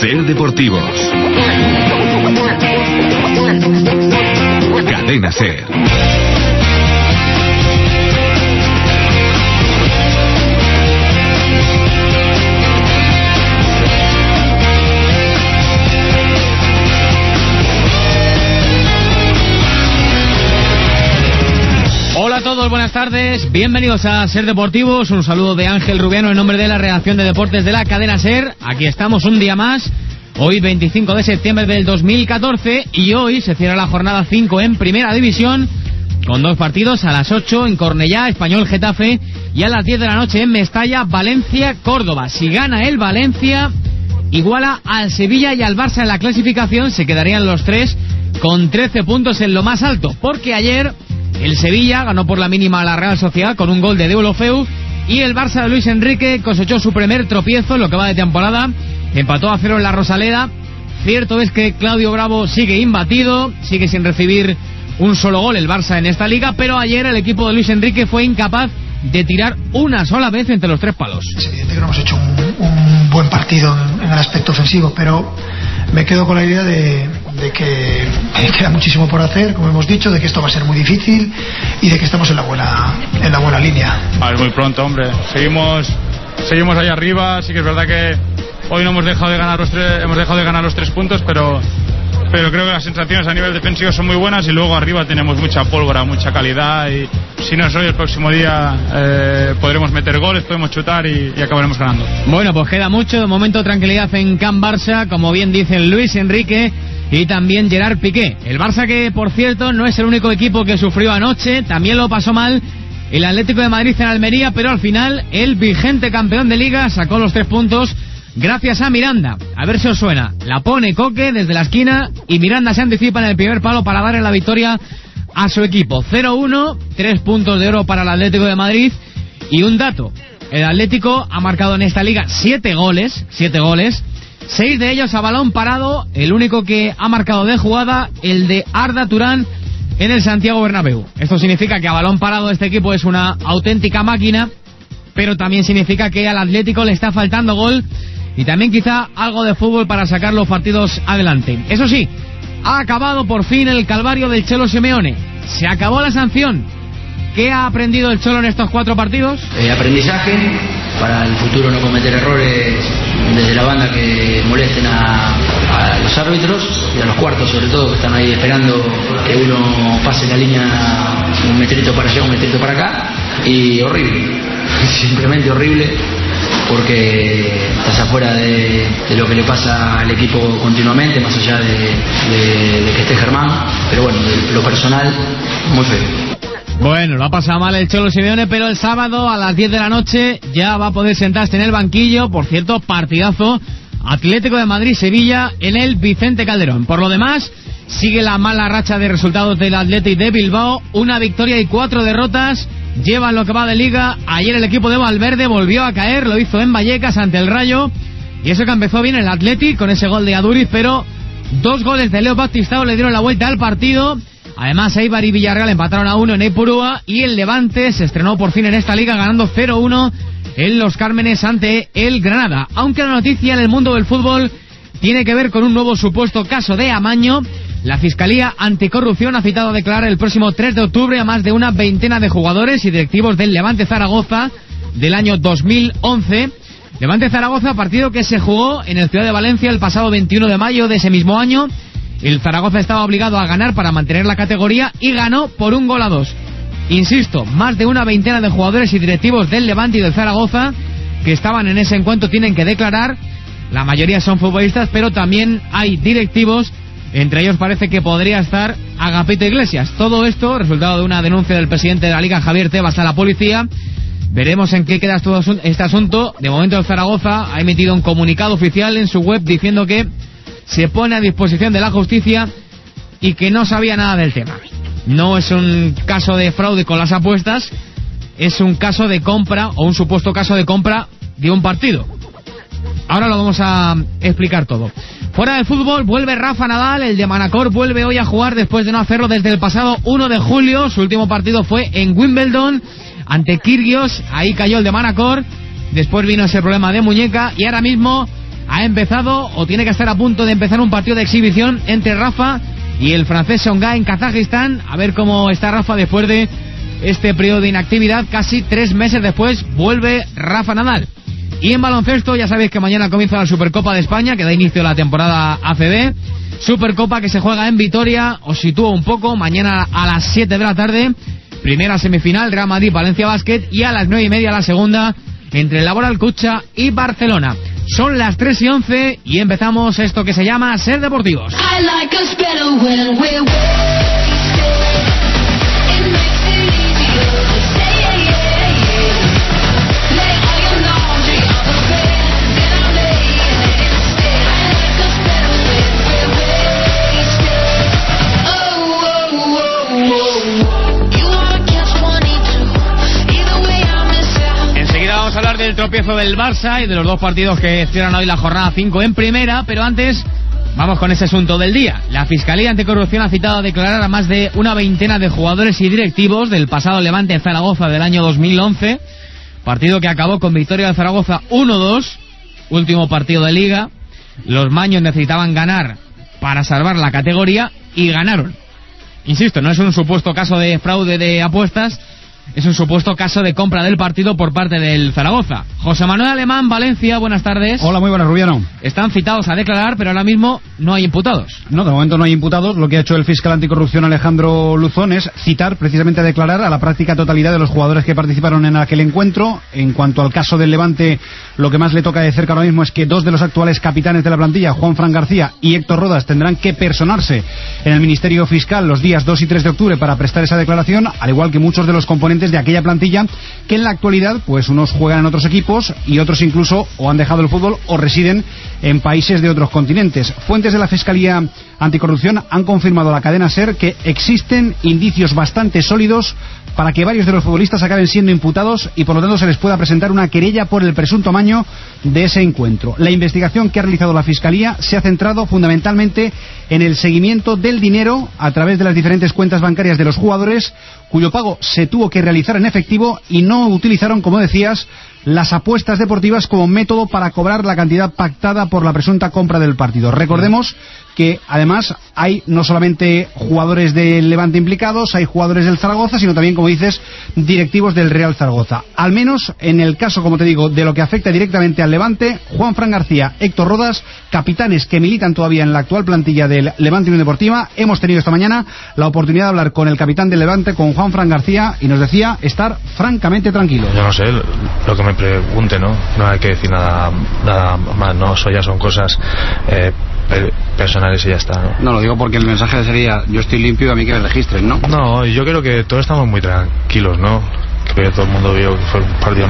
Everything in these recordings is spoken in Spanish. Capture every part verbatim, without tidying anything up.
Ser Deportivos. Cadena Ser. Hola a todos, buenas tardes, bienvenidos a Ser Deportivos. Un saludo de Ángel Rubiano en nombre de la redacción de deportes de la cadena Ser. Aquí estamos un día más, hoy veinticinco de septiembre del dos mil catorce, y hoy se cierra la jornada cinco en Primera División con dos partidos: a las ocho en Cornellá, Español Getafe, y a las diez de la noche en Mestalla, Valencia Córdoba. Si gana el Valencia, iguala al Sevilla y al Barça en la clasificación, se quedarían los tres con trece puntos en lo más alto, porque ayer el Sevilla ganó por la mínima a la Real Sociedad con un gol de Deulofeu, y el Barça de Luis Enrique cosechó su primer tropiezo en lo que va de temporada, empató a cero en la Rosaleda. Cierto es que Claudio Bravo sigue imbatido, sigue sin recibir un solo gol el Barça en esta liga, pero ayer el equipo de Luis Enrique fue incapaz de tirar una sola vez entre los tres palos. Es evidente que no hemos hecho un, un buen partido en el aspecto ofensivo, pero me quedo con la idea de, de que queda muchísimo por hacer, como hemos dicho, de que esto va a ser muy difícil y de que estamos en la buena en la buena línea. A ver, muy pronto, hombre. Seguimos seguimos ahí arriba. Sí que es verdad que hoy no hemos dejado de ganar los tres, hemos dejado de ganar los tres puntos, pero pero creo que las sensaciones a nivel defensivo son muy buenas, y luego arriba tenemos mucha pólvora, mucha calidad, y si no es hoy, el próximo día eh, podremos meter goles, podemos chutar y, y acabaremos ganando. Bueno, pues queda mucho, de momento tranquilidad en Can Barça, como bien dicen Luis Enrique y también Gerard Piqué. El Barça, que por cierto no es el único equipo que sufrió anoche, también lo pasó mal el Atlético de Madrid en Almería, pero al final el vigente campeón de Liga sacó los tres puntos gracias a Miranda. A ver si os suena. La pone Coque desde la esquina y Miranda se anticipa en el primer palo para darle la victoria a su equipo. cero uno, tres puntos de oro para el Atlético de Madrid. Y un dato: el Atlético ha marcado en esta liga siete goles, siete goles, seis de ellos a balón parado. El único que ha marcado de jugada, el de Arda Turán en el Santiago Bernabéu. Esto significa que a balón parado este equipo es una auténtica máquina, pero también significa que al Atlético le está faltando gol y también quizá algo de fútbol para sacar los partidos adelante. Eso sí, ha acabado por fin el calvario del Cholo Simeone. Se acabó la sanción. ¿Qué ha aprendido el Cholo en estos cuatro partidos? Eh, aprendizaje para el futuro, no cometer errores desde la banda que molesten a, a los árbitros y a los cuartos, sobre todo, que están ahí esperando que uno pase la línea un metrito para allá, un metrito para acá. Y horrible, simplemente horrible, porque estás afuera de, de lo que le pasa al equipo continuamente, más allá de, de, de que esté Germán, pero bueno, de lo personal, muy feo. Bueno, lo ha pasado mal el Cholo Simeone, pero el sábado a las diez de la noche ya va a poder sentarse en el banquillo. Por cierto, partidazo Atlético de Madrid-Sevilla en el Vicente Calderón. Por lo demás, sigue la mala racha de resultados del Athletic de Bilbao, una victoria y cuatro derrotas. Llevan lo que va de Liga. Ayer el equipo de Valverde volvió a caer, lo hizo en Vallecas ante el Rayo, y eso que empezó bien el Athletic con ese gol de Aduriz, pero dos goles de Leo Baptistao le dieron la vuelta al partido. Además, Eibar y Villarreal empataron a uno en Ipurúa, y el Levante se estrenó por fin en esta liga ganando cero uno en Los Cármenes ante el Granada. Aunque la noticia en el mundo del fútbol tiene que ver con un nuevo supuesto caso de amaño. La Fiscalía Anticorrupción ha citado a declarar el próximo tres de octubre a más de una veintena de jugadores y directivos del Levante Zaragoza del año dos mil once. Levante Zaragoza, partido que se jugó en el Ciudad de Valencia el pasado veintiuno de mayo de ese mismo año. El Zaragoza estaba obligado a ganar para mantener la categoría y ganó por un gol a dos. Insisto, más de una veintena de jugadores y directivos del Levante y del Zaragoza que estaban en ese encuentro tienen que declarar. La mayoría son futbolistas, pero también hay directivos. Entre ellos parece que podría estar Agapito Iglesias. Todo esto resultado de una denuncia del presidente de la Liga, Javier Tebas, a la policía. Veremos en qué queda todo este asunto. De momento el Zaragoza ha emitido un comunicado oficial en su web diciendo que se pone a disposición de la justicia y que no sabía nada del tema. No es un caso de fraude con las apuestas, es un caso de compra o un supuesto caso de compra de un partido. Ahora lo vamos a explicar todo. Fuera del fútbol, vuelve Rafa Nadal, el de Manacor vuelve hoy a jugar después de no hacerlo desde el pasado uno de julio. Su último partido fue en Wimbledon ante Kyrgios, ahí cayó el de Manacor. Después vino ese problema de muñeca y ahora mismo ha empezado o tiene que estar a punto de empezar un partido de exhibición entre Rafa y el francés Songa en Kazajistán. A ver cómo está Rafa después de este periodo de inactividad. Casi tres meses después vuelve Rafa Nadal. Y en baloncesto ya sabéis que mañana comienza la Supercopa de España, que da inicio a la temporada A C B. Supercopa que se juega en Vitoria. Os sitúo un poco, mañana a las siete de la tarde, primera semifinal, Real Madrid Valencia Basket, y a las nueve y media la segunda entre el Laboral Cucha y Barcelona. Son las tres y once y empezamos esto que se llama Ser Deportivos. Vamos a hablar del tropiezo del Barça y de los dos partidos que cierran hoy la jornada cinco en primera, pero antes vamos con ese asunto del día. La Fiscalía Anticorrupción ha citado a declarar a más de una veintena de jugadores y directivos del pasado Levante Zaragoza del año dos mil once, partido que acabó con victoria de Zaragoza uno dos, último partido de Liga. Los maños necesitaban ganar para salvar la categoría y ganaron. Insisto, no es un supuesto caso de fraude de apuestas, es un supuesto caso de compra del partido por parte del Zaragoza. José Manuel Alemán, Valencia, buenas tardes. Hola, muy buenas, Rubiano. Están citados a declarar, pero ahora mismo no hay imputados. No, de momento no hay imputados. Lo que ha hecho el fiscal anticorrupción Alejandro Luzón es citar precisamente a declarar a la práctica totalidad de los jugadores que participaron en aquel encuentro. En cuanto al caso del Levante, lo que más le toca de cerca ahora mismo es que dos de los actuales capitanes de la plantilla, Juanfran García y Héctor Rodas, tendrán que personarse en el Ministerio Fiscal los días dos y tres de octubre para prestar esa declaración, al igual que muchos de los componentes de aquella plantilla que en la actualidad pues unos juegan en otros equipos y otros incluso o han dejado el fútbol o residen en países de otros continentes. Fuentes de la Fiscalía Anticorrupción han confirmado a la cadena SER que existen indicios bastante sólidos para que varios de los futbolistas acaben siendo imputados y por lo tanto se les pueda presentar una querella por el presunto amaño de ese encuentro. La investigación que ha realizado la Fiscalía se ha centrado fundamentalmente en el seguimiento del dinero a través de las diferentes cuentas bancarias de los jugadores, cuyo pago se tuvo que realizar en efectivo y no utilizaron, como decías, las apuestas deportivas como método para cobrar la cantidad pactada por la presunta compra del partido. Recordemos que además hay no solamente jugadores del Levante implicados, hay jugadores del Zaragoza, sino también, como dices, directivos del Real Zaragoza. Al menos en el caso, como te digo, de lo que afecta directamente al Levante, Juanfran García, Héctor Rodas, capitanes que militan todavía en la actual plantilla del Levante Unión Deportiva. Hemos tenido esta mañana la oportunidad de hablar con el capitán del Levante, con Juanfran García, y nos decía estar francamente tranquilo. Yo no sé, lo que me pregunte, ¿no? No hay que decir nada, nada más, ¿no? Eso ya son cosas eh, personales y ya está, ¿no? No, lo digo porque el mensaje sería: yo estoy limpio y a mí que me registren, ¿no? No, yo creo que todos estamos muy tranquilos, ¿no? Que todo el mundo vio que fue un partido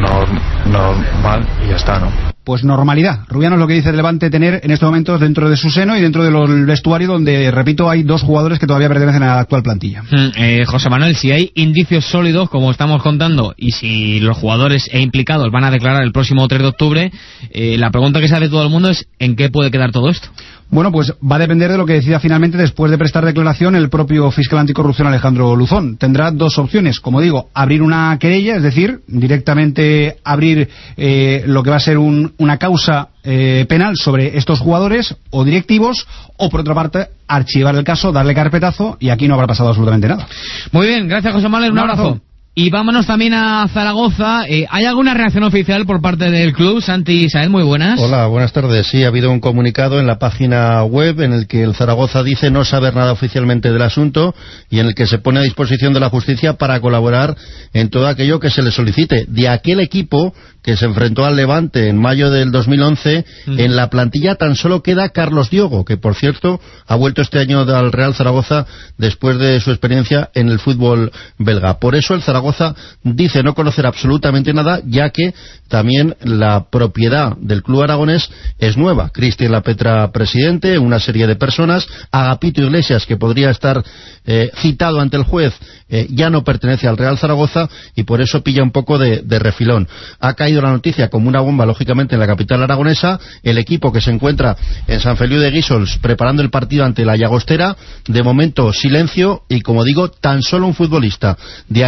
normal y ya está, ¿no? Pues normalidad. Rubiano es lo que dice el Levante tener en estos momentos dentro de su seno y dentro del vestuario, donde, repito, hay dos jugadores que todavía pertenecen a la actual plantilla. Mm, eh, José Manuel, si hay indicios sólidos, como estamos contando, y si los jugadores e implicados van a declarar el próximo tres de octubre, eh, la pregunta que se hace todo el mundo es: ¿en qué puede quedar todo esto? Bueno, pues va a depender de lo que decida finalmente después de prestar declaración el propio fiscal anticorrupción Alejandro Luzón. Tendrá dos opciones, como digo: abrir una querella, es decir, directamente abrir eh, lo que va a ser un, una causa eh, penal sobre estos jugadores o directivos, o por otra parte archivar el caso, darle carpetazo, y aquí no habrá pasado absolutamente nada. Muy bien, gracias José Manuel, un, un abrazo. abrazo. Y vámonos también a Zaragoza. Eh, ¿Hay alguna reacción oficial por parte del club? Santi Isael, muy buenas. Hola, buenas tardes. Sí, ha habido un comunicado en la página web en el que el Zaragoza dice no saber nada oficialmente del asunto y en el que se pone a disposición de la justicia para colaborar en todo aquello que se le solicite. De aquel equipo que se enfrentó al Levante en mayo del dos mil once, mm. en la plantilla tan solo queda Carlos Diogo, que por cierto ha vuelto este año al Real Zaragoza después de su experiencia en el fútbol belga. Por eso el Zaragoza dice no conocer absolutamente nada, ya que también la propiedad del club aragonés es nueva. Cristian Lapetra, presidente, una serie de personas, Agapito Iglesias, que podría estar eh, citado ante el juez, eh, ya no pertenece al Real Zaragoza y por eso pilla un poco de, de refilón. Ha caído la noticia como una bomba, lógicamente, en la capital aragonesa. El equipo que se encuentra en San Feliu de Guíxols preparando el partido ante la Llagostera, de momento silencio, y como digo, tan solo un futbolista de aquella época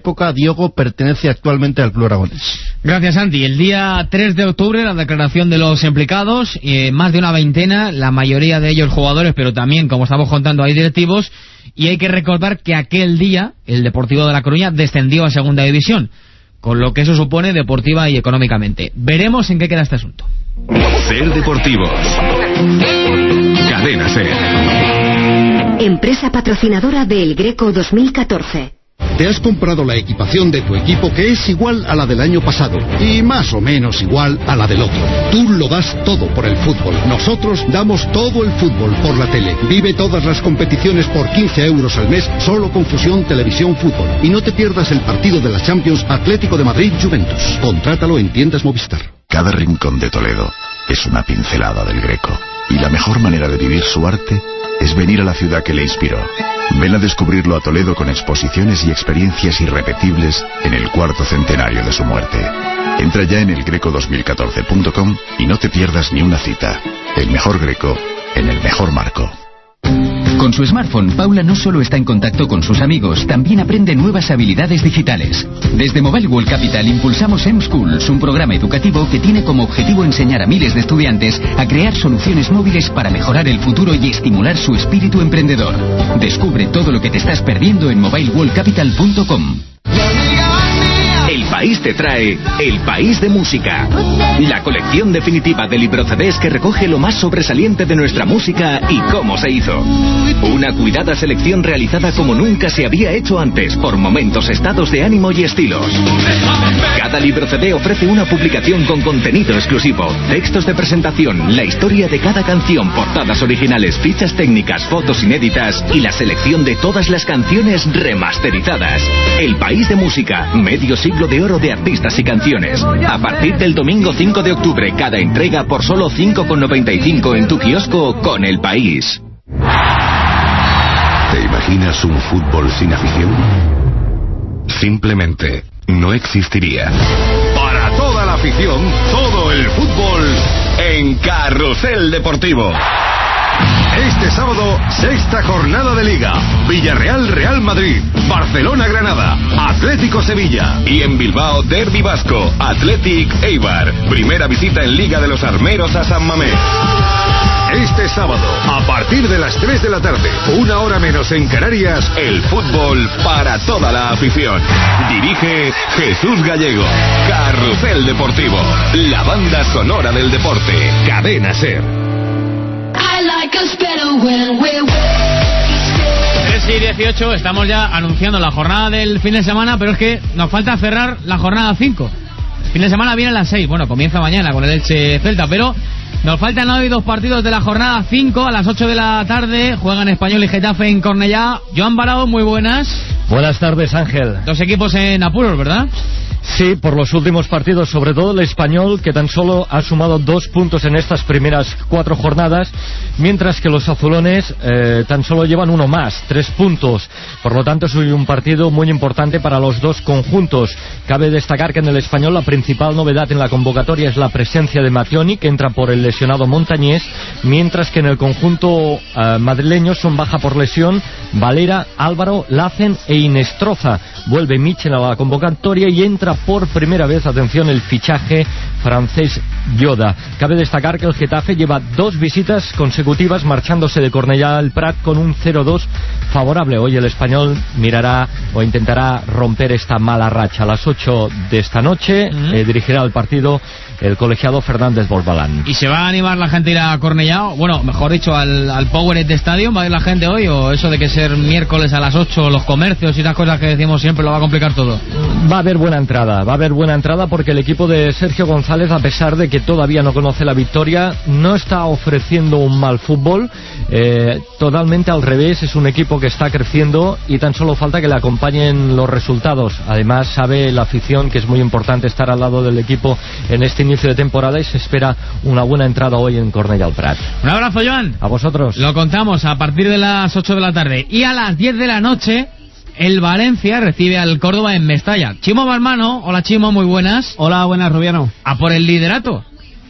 época. Diogo pertenece actualmente al Club Aragonés. Gracias, Santi. El día tres de octubre, la declaración de los implicados, eh, más de una veintena, la mayoría de ellos jugadores, pero también, como estamos contando, hay directivos, y hay que recordar que aquel día el Deportivo de La Coruña descendió a Segunda División, con lo que eso supone deportiva y económicamente. Veremos en qué queda este asunto. Ser Deportivos. Cadena Ser. Empresa patrocinadora del Greco dos mil catorce. Te has comprado la equipación de tu equipo, que es igual a la del año pasado y más o menos igual a la del otro. Tú lo das todo por el fútbol. Nosotros damos todo el fútbol por la tele. Vive todas las competiciones por quince euros al mes, solo con Fusión Televisión Fútbol. Y no te pierdas el partido de la Champions Atlético de Madrid-Juventus. Contrátalo en tiendas Movistar. Cada rincón de Toledo es una pincelada del Greco. Y la mejor manera de vivir su arte es venir a la ciudad que le inspiró. Ven a descubrirlo a Toledo con exposiciones y experiencias irrepetibles en el cuarto centenario de su muerte. Entra ya en el greco dos mil catorce punto com y no te pierdas ni una cita. El mejor Greco en el mejor marco. Con su smartphone, Paula no solo está en contacto con sus amigos, también aprende nuevas habilidades digitales. Desde Mobile World Capital impulsamos M-Schools, un programa educativo que tiene como objetivo enseñar a miles de estudiantes a crear soluciones móviles para mejorar el futuro y estimular su espíritu emprendedor. Descubre todo lo que te estás perdiendo en mobile world capital punto com. El País te trae El País de Música, la colección definitiva de libro-C Ds que recoge lo más sobresaliente de nuestra música y cómo se hizo. Una cuidada selección realizada como nunca se había hecho antes, por momentos, estados de ánimo y estilos. Cada libro-C D ofrece una publicación con contenido exclusivo, textos de presentación, la historia de cada canción, portadas originales, fichas técnicas, fotos inéditas y la selección de todas las canciones remasterizadas. El País de Música, medio siglo de oro de artistas y canciones. A partir del domingo cinco de octubre, cada entrega por solo cinco con noventa y cinco en tu kiosco con El País. ¿Te imaginas un fútbol sin afición? Simplemente no existiría. Para toda la afición, todo el fútbol en Carrusel Deportivo. Este sábado, sexta jornada de Liga. Villarreal Real Madrid, Barcelona Granada, Atlético Sevilla y en Bilbao Derbi Vasco, Athletic Eibar. Primera visita en Liga de los Armeros a San Mamés. Este sábado, a partir de las tres de la tarde, una hora menos en Canarias, el fútbol para toda la afición. Dirige Jesús Gallego. Carrusel Deportivo, la banda sonora del deporte. Cadena Ser. tres y dieciocho, estamos ya anunciando la jornada del fin de semana, pero es que nos falta cerrar la jornada cinco. El fin de semana viene a las seis, bueno, comienza mañana con el Elche Celta, pero nos faltan hoy dos partidos de la jornada cinco. A las ocho de la tarde juegan Español y Getafe en Cornellá. Joan Barao, muy buenas. Buenas tardes, Ángel. Dos equipos en apuros, ¿verdad? Sí, por los últimos partidos, sobre todo el Español, que tan solo ha sumado dos puntos en estas primeras cuatro jornadas, mientras que los azulones eh, tan solo llevan uno más, tres puntos. Por lo tanto, es un partido muy importante para los dos conjuntos. Cabe destacar que en el Español la principal novedad en la convocatoria es la presencia de Mattioni, que entra por el lesionado Montañés, mientras que en el conjunto eh, madrileño son baja por lesión Valera, Álvaro, Lacen e Inestroza. Vuelve Michel a la convocatoria y entra por primera vez, atención, el fichaje francés Yoda. Cabe destacar que el Getafe lleva dos visitas consecutivas marchándose de Cornellá al Prat con un cero dos favorable. Hoy el Español mirará o intentará romper esta mala racha. A las ocho de esta noche uh-huh. eh, dirigirá el partido el colegiado Fernández Borbalán. ¿Y se va a animar la gente a ir a Cornellá? Bueno, mejor dicho, al, al Powerade Stadium. ¿Va a ir la gente hoy? ¿O eso de que ser miércoles a las ocho, los comercios y las cosas que decimos siempre, lo va a complicar todo? Va a haber buena entrada, va a haber buena entrada porque el equipo de Sergio González, a pesar de que todavía no conoce la victoria, no está ofreciendo un mal fútbol. Eh, totalmente al revés, es un equipo que está creciendo y tan solo falta que le acompañen los resultados. Además, sabe la afición que es muy importante estar al lado del equipo en este inicio de temporada y se espera una buena entrada hoy en Cornellá al Prat. Un abrazo, Joan. A vosotros. Lo contamos a partir de las ocho de la tarde. Y a las diez de la noche, el Valencia recibe al Córdoba en Mestalla. Chimo Barmano, hola Chimo, muy buenas. Hola, buenas, Rubiano. A por el liderato.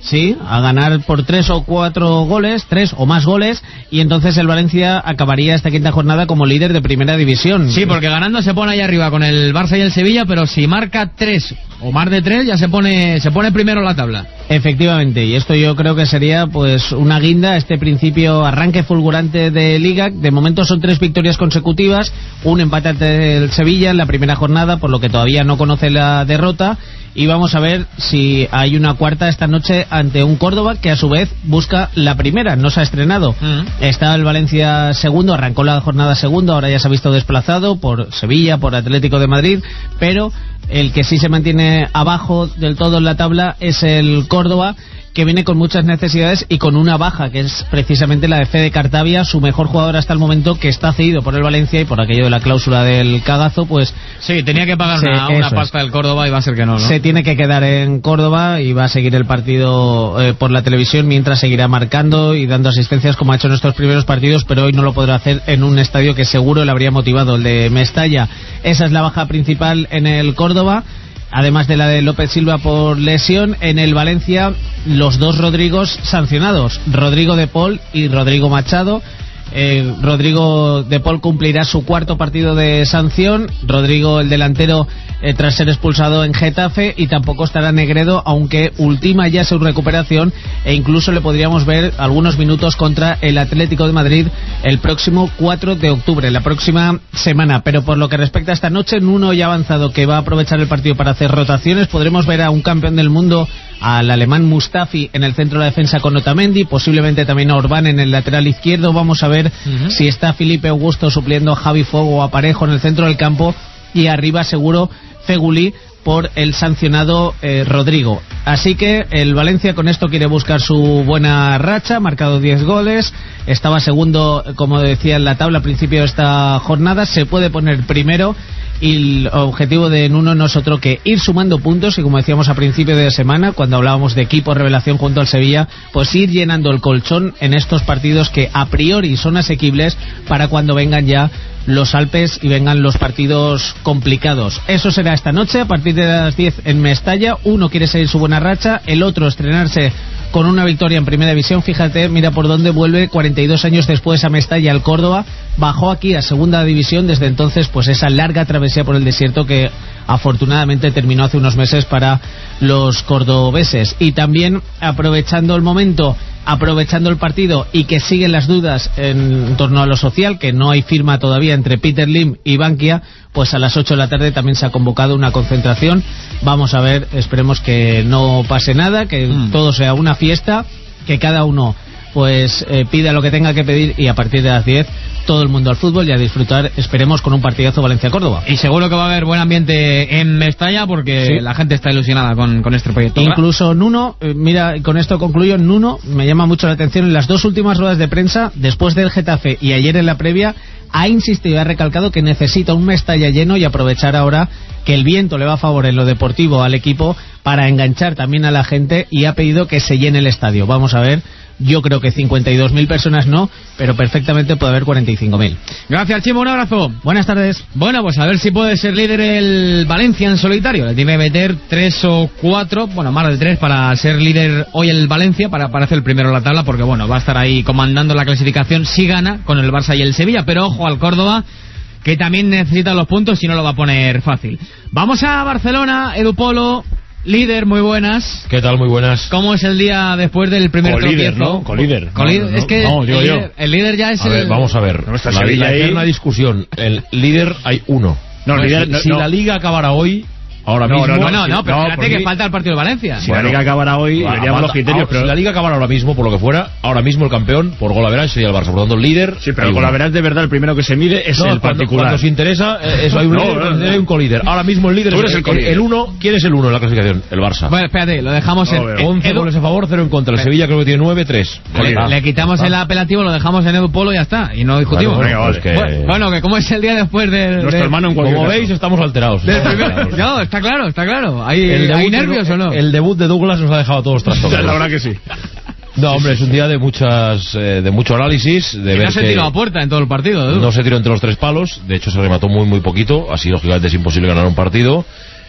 Sí, a ganar por tres o cuatro goles, tres o más goles, y entonces el Valencia acabaría esta quinta jornada como líder de primera división. Sí, porque ganando se pone ahí arriba con el Barça y el Sevilla, pero si marca tres o más de tres ya se pone se pone primero en la tabla. Efectivamente, y esto yo creo que sería pues una guinda, este principio arranque fulgurante de Liga. De momento son tres victorias consecutivas, un empate ante el Sevilla en la primera jornada, por lo que todavía no conoce la derrota, y vamos a ver si hay una cuarta esta noche ante un Córdoba que a su vez busca la primera, no se ha estrenado. Uh-huh. Está el Valencia segundo, arrancó la jornada segundo, ahora ya se ha visto desplazado por Sevilla, por Atlético de Madrid, pero el que sí se mantiene abajo del todo en la tabla es el Córdoba, que viene con muchas necesidades y con una baja, que es precisamente la de Fede Cartavia, su mejor jugador hasta el momento, que está cedido por el Valencia, y por aquello de la cláusula del cagazo, pues... Sí, tenía que pagar se, una, una pasta del Córdoba y va a ser que no, ¿no? Se tiene que quedar en Córdoba y va a seguir el partido eh, por la televisión, mientras seguirá marcando y dando asistencias como ha hecho en estos primeros partidos, pero hoy no lo podrá hacer en un estadio que seguro le habría motivado, el de Mestalla. Esa es la baja principal en el Córdoba, además de la de López Silva por lesión. En el Valencia, los dos Rodrigos sancionados, Rodrigo de Paul y Rodrigo Machado. Eh, Rodrigo de Paul cumplirá su cuarto partido de sanción, Rodrigo el delantero eh, tras ser expulsado en Getafe, y tampoco estará Negredo, aunque ultima ya su recuperación, e incluso le podríamos ver algunos minutos contra el Atlético de Madrid el próximo cuatro de octubre, la próxima semana. Pero por lo que respecta a esta noche, Nuno ya ha avanzado que va a aprovechar el partido para hacer rotaciones. Podremos ver a un campeón del mundo, al alemán Mustafi, en el centro de la defensa con Otamendi, posiblemente también a Orbán en el lateral izquierdo. Vamos a ver uh-huh. si está Felipe Augusto supliendo a Javi Fogo o a Parejo en el centro del campo, y arriba seguro Fegulí por el sancionado eh, Rodrigo. Así que el Valencia con esto quiere buscar su buena racha, ha marcado diez goles, estaba segundo, como decía, en la tabla al principio de esta jornada, se puede poner primero, y el objetivo de Nuno no es otro que ir sumando puntos, y como decíamos a principio de semana, cuando hablábamos de equipo revelación junto al Sevilla, pues ir llenando el colchón en estos partidos que a priori son asequibles para cuando vengan ya los Alpes y vengan los partidos complicados. Eso será esta noche a partir de las diez en Mestalla. Uno quiere seguir su buena racha, el otro estrenarse con una victoria en primera división. Fíjate, mira por dónde vuelve cuarenta y dos años después a Mestalla el Córdoba. Bajó aquí a segunda división, desde entonces pues esa larga travesía por el desierto que afortunadamente terminó hace unos meses para los cordobeses. Y también aprovechando el momento, aprovechando el partido, y que siguen las dudas en torno a lo social, que no hay firma todavía entre Peter Lim y Bankia, pues a las ocho de la tarde también se ha convocado una concentración. Vamos a ver, esperemos que no pase nada, que mm. todo sea una fiesta, que cada uno pues eh, pida lo que tenga que pedir, y a partir de las diez todo el mundo al fútbol y a disfrutar, esperemos, con un partidazo Valencia-Córdoba. Y seguro que va a haber buen ambiente en Mestalla, porque sí, la gente está ilusionada con, con este proyecto. Incluso Nuno, eh, mira, con esto concluyo, Nuno me llama mucho la atención, en las dos últimas ruedas de prensa, después del Getafe y ayer en la previa, ha insistido y ha recalcado que necesita un Mestalla lleno, y aprovechar ahora que el viento le va a favor en lo deportivo al equipo para enganchar también a la gente, y ha pedido que se llene el estadio. Vamos a ver. Yo creo que cincuenta y dos mil personas no, pero perfectamente puede haber cuarenta y cinco mil. Gracias, Chimo, un abrazo. Buenas tardes. Bueno, pues a ver si puede ser líder el Valencia en solitario. Le tiene que meter tres o cuatro, bueno, más de tres para ser líder hoy el Valencia, para aparecer el primero en la tabla, porque bueno, va a estar ahí comandando la clasificación si gana con el Barça y el Sevilla. Pero ojo al Córdoba, que también necesita los puntos y no lo va a poner fácil. Vamos a Barcelona, Edu Polo. Líder, muy buenas. ¿Qué tal? Muy buenas. ¿Cómo es el día después del primer Colíder, tropiezo? ¿no? Colíder. Colíder. No, no, es que no, digo el, yo. líder, el líder ya es a el... ver, vamos a ver. No está la, Sevilla la ahí. eterna discusión. El líder hay uno. No, pues, líder, si, no, si no. la Liga acabara hoy, ahora no, mismo... No, no, no, no pero no, espérate que mí, falta el partido de Valencia. Si bueno, la Liga acabara hoy, veríamos los criterios, pero... Si la Liga acabara ahora mismo, por lo que fuera, ahora mismo el campeón, por gol average, sería el Barça. Por lo tanto, el líder... Sí, pero el gol average de verdad, el primero que se mide es no, el cuando, particular. Cuando os interesa, eh, eso hay un no, líder, no, no, no. hay un colíder. Ahora mismo el líder Tú es eres el, el, el uno. ¿Quién es el uno en la clasificación? El Barça. Bueno, espérate, lo dejamos no, en... once Edu... goles a favor, cero en contra. El Sevilla creo que tiene nueve, tres. Le, le quitamos ah. el apelativo, lo dejamos en Edu Polo y ya está. Y no discutimos. Bueno, bueno, pues que... bueno, bueno, que cómo es el día después del... Nuestro de... hermano en cualquier Como caso. Veis, estamos alterados. Del primer... No, está claro, está claro. ¿Hay, el ¿hay nervios de, o no? El debut de Douglas nos ha dejado a todos trastocados. La verdad que sí. No, hombre, es un día de muchas eh, de mucho análisis, de que ver no se que tiró a puerta en todo el partido. ¿eh? No se tiró entre los tres palos, de hecho se remató muy muy poquito, así lógicamente es imposible ganar un partido.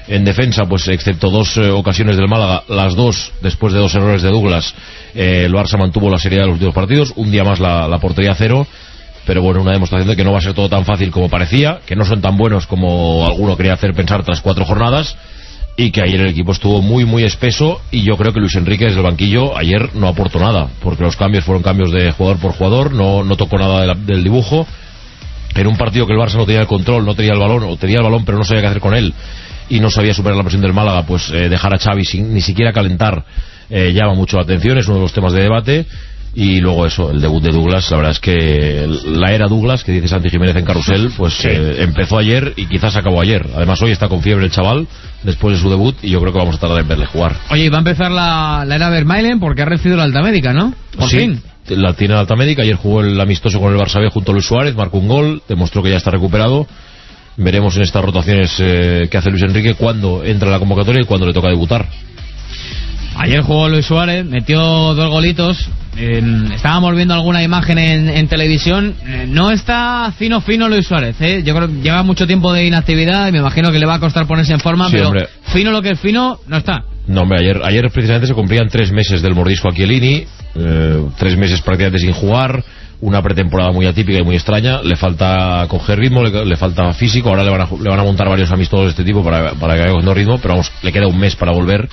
En defensa, pues excepto dos eh, ocasiones del Málaga, las dos después de dos errores de Douglas, eh, el Barça mantuvo la seriedad de los últimos partidos, un día más la, la portería cero. Pero bueno, una demostración de que no va a ser todo tan fácil como parecía, que no son tan buenos como alguno quería hacer pensar tras cuatro jornadas, y que ayer el equipo estuvo muy muy espeso, y yo creo que Luis Enrique desde el banquillo ayer no aportó nada, porque los cambios fueron cambios de jugador por jugador, no, no tocó nada de la, del dibujo. En un partido que el Barça no tenía el control, no tenía el balón, o tenía el balón pero no sabía qué hacer con él, y no sabía superar la presión del Málaga, pues eh, dejar a Xavi sin ni siquiera calentar eh, llama mucho la atención, es uno de los temas de debate. Y luego eso, el debut de Douglas, la verdad es que la era Douglas, que dice Santi Jiménez en Carrusel, pues sí. eh, empezó ayer y quizás acabó ayer. Además hoy está con fiebre el chaval, después de su debut, y yo creo que vamos a tardar en verle jugar. Oye, y va a empezar la, la era Vermaelen porque ha recibido la alta médica, ¿no? Por sí, fin. La tiene la alta médica, ayer jugó el amistoso con el Barça B junto a Luis Suárez, marcó un gol, demostró que ya está recuperado. Veremos en estas rotaciones eh, que hace Luis Enrique cuándo entra en la convocatoria y cuándo le toca debutar. Ayer jugó Luis Suárez, metió dos golitos. Eh, estábamos viendo alguna imagen en, en televisión. Eh, no está fino fino Luis Suárez, ¿eh? Yo creo que lleva mucho tiempo de inactividad y me imagino que le va a costar ponerse en forma, sí, pero hombre. Fino lo que es fino no está. No, hombre, ayer, ayer precisamente se cumplían tres meses del mordisco a Chiellini, eh, tres meses prácticamente sin jugar, una pretemporada muy atípica y muy extraña. Le falta coger ritmo, le, le falta físico. Ahora le van a, le van a montar varios amistosos de este tipo para, para que vaya cogiendo ritmo, pero vamos, le queda un mes para volver.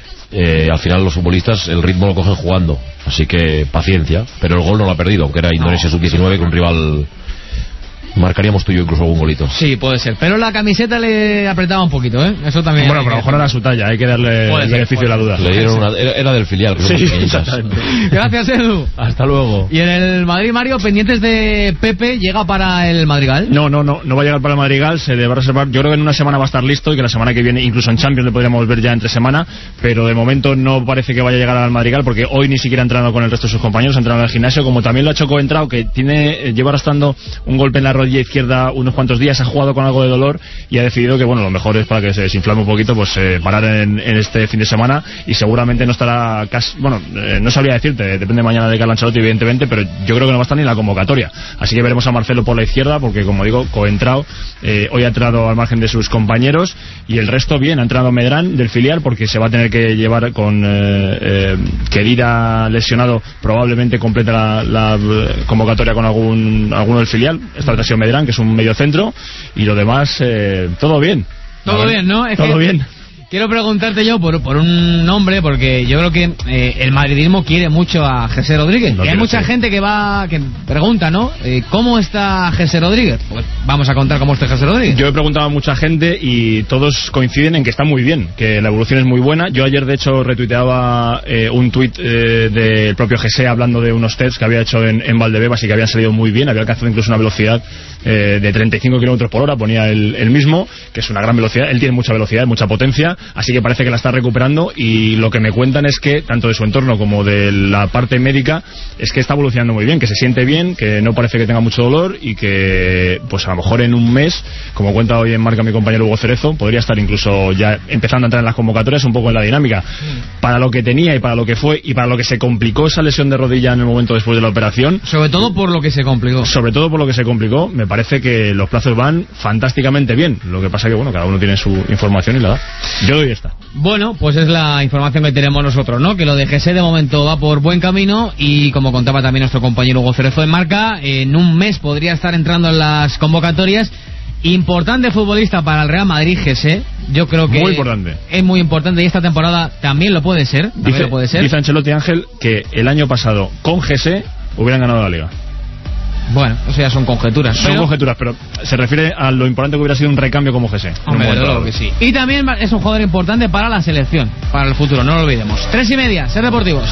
Eh, al final los futbolistas el ritmo lo cogen jugando, así que paciencia, pero el gol no lo ha perdido, aunque era Indonesia sub diecinueve, con un rival marcaríamos tú y yo incluso algún golito. Sí, puede ser, pero la camiseta le apretaba un poquito, ¿eh? Eso también. Bueno, pero a lo mejor era su talla, hay que darle el beneficio de la duda. Le dieron una, era, era del filial, que sí, exactamente. Gracias, Edu. Hasta luego. Y en el Madrid, Mario, pendientes de Pepe, ¿llega para el Madrigal? No, no, no, no va a llegar para el Madrigal, se le va a reservar. Yo creo que en una semana va a estar listo y que la semana que viene, incluso en Champions, le podríamos ver ya entre semana, pero de momento no parece que vaya a llegar al Madrigal porque hoy ni siquiera ha entrenado con el resto de sus compañeros, ha entrenado en el gimnasio, como también lo ha hecho Coentrao, que tiene, lleva arrastrando un golpe en la rodilla izquierda unos cuantos días, ha jugado con algo de dolor y ha decidido que bueno, lo mejor es para que se desinflame un poquito, pues eh, parar en, en este fin de semana, y seguramente no estará casi, bueno, eh, no sabría decirte, depende mañana de Carlo Ancelotti evidentemente, pero yo creo que no va a estar ni en la convocatoria, así que veremos a Marcelo por la izquierda porque como digo, Coentrao eh, hoy ha entrado al margen de sus compañeros y el resto bien, ha entrado Medrán del filial porque se va a tener que llevar con eh, eh, Kedira lesionado, probablemente completa la, la convocatoria con algún alguno del filial. Esta vez ha sido Medrán, que es un medio centro, y lo demás eh, todo bien. Todo bien, ¿no? Es todo que bien. Quiero preguntarte yo por, por un nombre, porque yo creo que eh, el madridismo quiere mucho a José Rodríguez. No y hay mucha ser. gente que va que pregunta, ¿no? Eh, ¿Cómo está José Rodríguez? Pues vamos a contar cómo está José Rodríguez. Yo he preguntado a mucha gente y todos coinciden en que está muy bien, que la evolución es muy buena. Yo ayer, de hecho, retuiteaba eh, un tuit eh, del propio José hablando de unos tests que había hecho en, en Valdebebas y que habían salido muy bien. Había alcanzado incluso una velocidad eh, de treinta y cinco kilómetros por hora, ponía el, el mismo, que es una gran velocidad. Él tiene mucha velocidad, mucha potencia, así que parece que la está recuperando, y lo que me cuentan es que tanto de su entorno como de la parte médica es que está evolucionando muy bien, que se siente bien, que no parece que tenga mucho dolor y que pues a lo mejor en un mes, como cuenta hoy en Marca mi compañero Hugo Cerezo, podría estar incluso ya empezando a entrar en las convocatorias, un poco en la dinámica. Para lo que tenía y para lo que fue y para lo que se complicó esa lesión de rodilla en el momento después de la operación, sobre todo por lo que se complicó sobre todo por lo que se complicó, me parece que los plazos van fantásticamente bien. Lo que pasa que bueno, cada uno tiene su información y la da. Yo doy esta. Bueno, pues es la información que tenemos nosotros, ¿no? Que lo de José de momento va por buen camino y, como contaba también nuestro compañero Hugo Cerezo en Marca, en un mes podría estar entrando en las convocatorias. Importante futbolista para el Real Madrid, José. Yo creo que muy importante. Es muy importante y esta temporada también lo puede ser. También dice, lo puede ser. Dice Ancelotti, Ángel, que el año pasado con José hubieran ganado la Liga. Bueno, o sea, son conjeturas. Son pero... conjeturas, pero se refiere a lo importante que hubiera sido un recambio como José. Hombre, claro que sí. Y también es un jugador importante para la selección, para el futuro, no lo olvidemos. Tres y media, Ser Deportivos.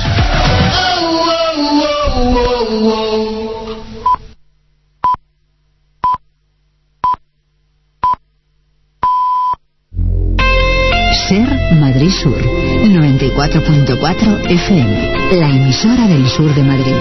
Ser Madrid Sur, noventa y cuatro punto cuatro F M, la emisora del sur de Madrid.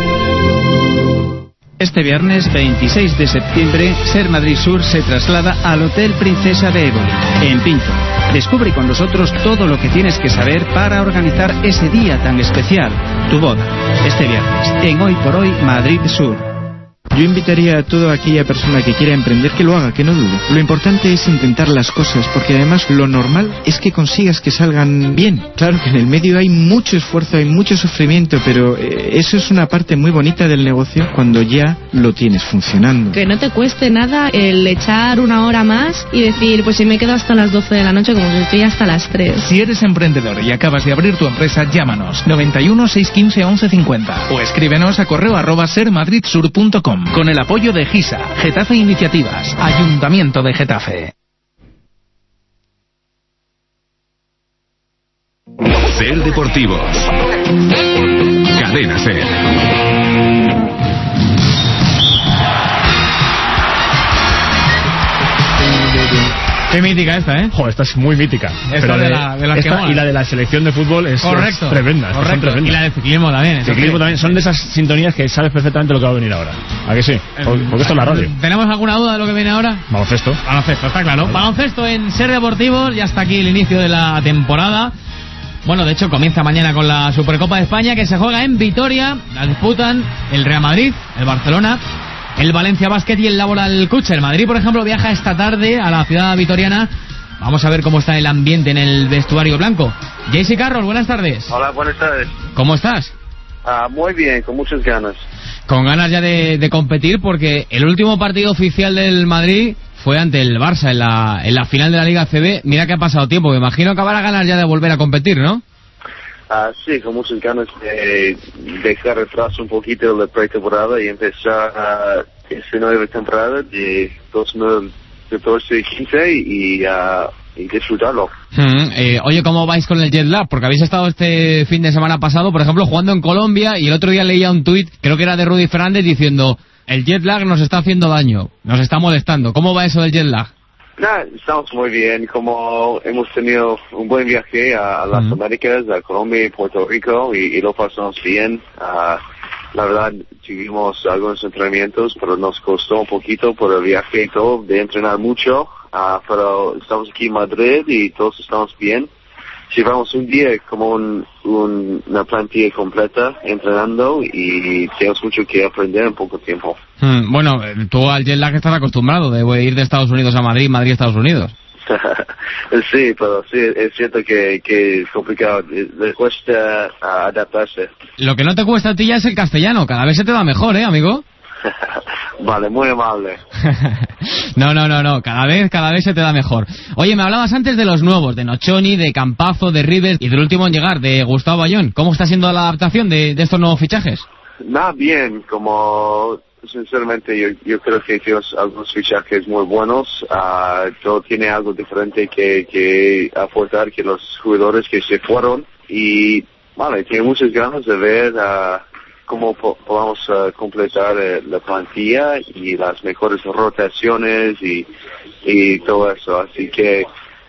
Este viernes veintiséis de septiembre, Ser Madrid Sur se traslada al Hotel Princesa de Éboli, en Pinto. Descubre con nosotros todo lo que tienes que saber para organizar ese día tan especial, tu boda. Este viernes, en Hoy por Hoy Madrid Sur. Yo invitaría a toda aquella persona que quiera emprender que lo haga, que no dude. Lo importante es intentar las cosas, porque además lo normal es que consigas que salgan bien. Claro que en el medio hay mucho esfuerzo, hay mucho sufrimiento, pero eh, eso es una parte muy bonita del negocio cuando ya lo tienes funcionando. Que no te cueste nada el echar una hora más y decir, pues si me quedo hasta las doce de la noche, como si estoy hasta las tres. Si eres emprendedor y acabas de abrir tu empresa, llámanos noventa y uno, seiscientos quince, once cincuenta o escríbenos a correo arroba sermadridsur punto com con el apoyo de GISA, Getafe Iniciativas, Ayuntamiento de Getafe. Ser Deportivos. Cadena Ser. Qué mítica esta, ¿eh? Joder, esta es muy mítica. Esta Pero de la, de las esta que mola. Y la de la selección de fútbol es, correcto, es tremenda. Correcto. Son Y la de ciclismo también. Ciclismo sí. también. Son de esas sintonías que sabes perfectamente lo que va a venir ahora. ¿A que sí? Porque, porque esto es la radio. ¿Tenemos alguna duda de lo que viene ahora? Baloncesto. Baloncesto, está claro. Vale. Baloncesto en Ser Deportivos. Ya está aquí el inicio de la temporada. Bueno, de hecho comienza mañana con la Supercopa de España, que se juega en Vitoria. La disputan el Real Madrid, el Barcelona, el Valencia Basket y el Laboral Cucha. El Madrid, por ejemplo, viaja esta tarde a la ciudad vitoriana. Vamos a ver cómo está el ambiente en el vestuario blanco. J C Carroll, buenas tardes. Hola, buenas tardes. ¿Cómo estás? Ah, muy bien, con muchas ganas. Con ganas ya de, de competir, porque el último partido oficial del Madrid fue ante el Barça en la, en la final de la Liga C B. Mira que ha pasado tiempo, me imagino que habrá ganas ya de volver a competir, ¿no? Ah, sí, con muchas ganas de dejar atrás un poquito la pretemporada y empezar uh, esta nueva temporada de dos mil catorce quince y, uh, y disfrutarlo. Mm, eh, oye, ¿cómo vais con el jet lag? Porque habéis estado este fin de semana pasado, por ejemplo, jugando en Colombia, y el otro día leía un tuit, creo que era de Rudy Fernández, diciendo: el jet lag nos está haciendo daño, nos está molestando. ¿Cómo va eso del jet lag? Nah, estamos muy bien, como hemos tenido un buen viaje a, a las mm. Américas, a Colombia y Puerto Rico, y, y lo pasamos bien. Uh, la verdad, tuvimos algunos entrenamientos, pero nos costó un poquito por el viaje y todo, de entrenar mucho, uh, pero estamos aquí en Madrid y todos estamos bien. Llevamos un día como un, un, una plantilla completa entrenando y tenemos mucho que aprender en poco tiempo. Hmm, bueno, tú al jet lag estás acostumbrado, de ir de Estados Unidos a Madrid, Madrid a Estados Unidos. Sí, pero sí, es cierto que, que es complicado, le cuesta uh, adaptarse. Lo que no te cuesta a ti ya es el castellano, cada vez se te da mejor, ¿eh, amigo? Vale, muy amable. No, no, no, no, cada vez, cada vez se te da mejor. Oye, me hablabas antes de los nuevos, de Nocioni, de Campazzo, de Rivers y del último en llegar, de Gustavo Bayón. ¿Cómo está siendo la adaptación de, de estos nuevos fichajes? Nada, bien, como sinceramente yo, yo creo que tenemos algunos fichajes muy buenos, uh, todo tiene algo diferente que, que aportar que los jugadores que se fueron y vale, tiene muchas ganas de ver uh, cómo po podamos uh, completar eh, la plantilla y las mejores rotaciones y, y todo eso. Así que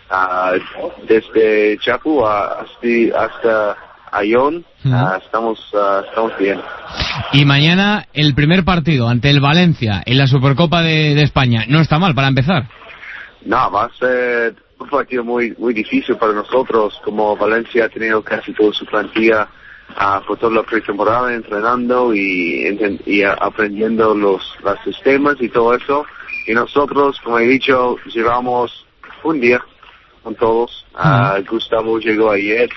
uh, desde Chapu a, hasta, hasta Ayón uh, uh, estamos, uh, estamos bien. Y mañana el primer partido ante el Valencia en la Supercopa de, de España. No está mal para empezar. No, va a ser un partido muy, muy difícil para nosotros. Como Valencia ha tenido casi toda su plantilla Uh, por toda la pretemporada entrenando y, y uh, aprendiendo los, los sistemas y todo eso, y nosotros, como he dicho, llevamos un día con todos. uh, Gustavo llegó ayer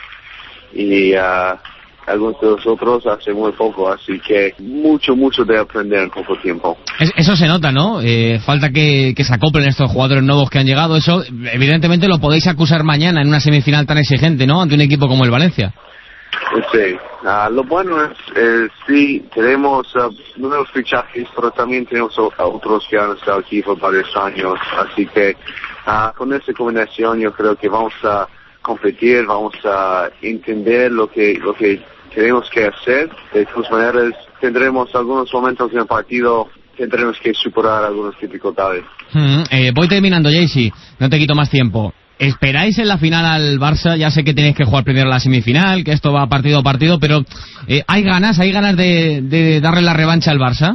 y uh, algunos de nosotros hace muy poco, así que mucho, mucho de aprender en poco tiempo. Es, eso se nota, ¿no? Eh, falta que, que se acoplen estos jugadores nuevos que han llegado. Eso evidentemente lo podéis acusar mañana en una semifinal tan exigente, ¿no? Ante un equipo como el Valencia. Sí, uh, lo bueno es, eh, sí, tenemos uh, nuevos fichajes, pero también tenemos a otros que han estado aquí por varios años, así que uh, con esa combinación yo creo que vamos a competir, vamos a entender lo que lo que tenemos que hacer. De todas maneras, tendremos algunos momentos en el partido, tendremos que superar algunas dificultades. Mm, eh, voy terminando, Jaycee, no te quito más tiempo. ¿Esperáis en la final al Barça? Ya sé que tenéis que jugar primero la semifinal, que esto va partido a partido, pero eh, ¿hay ganas, hay ganas de, de darle la revancha al Barça?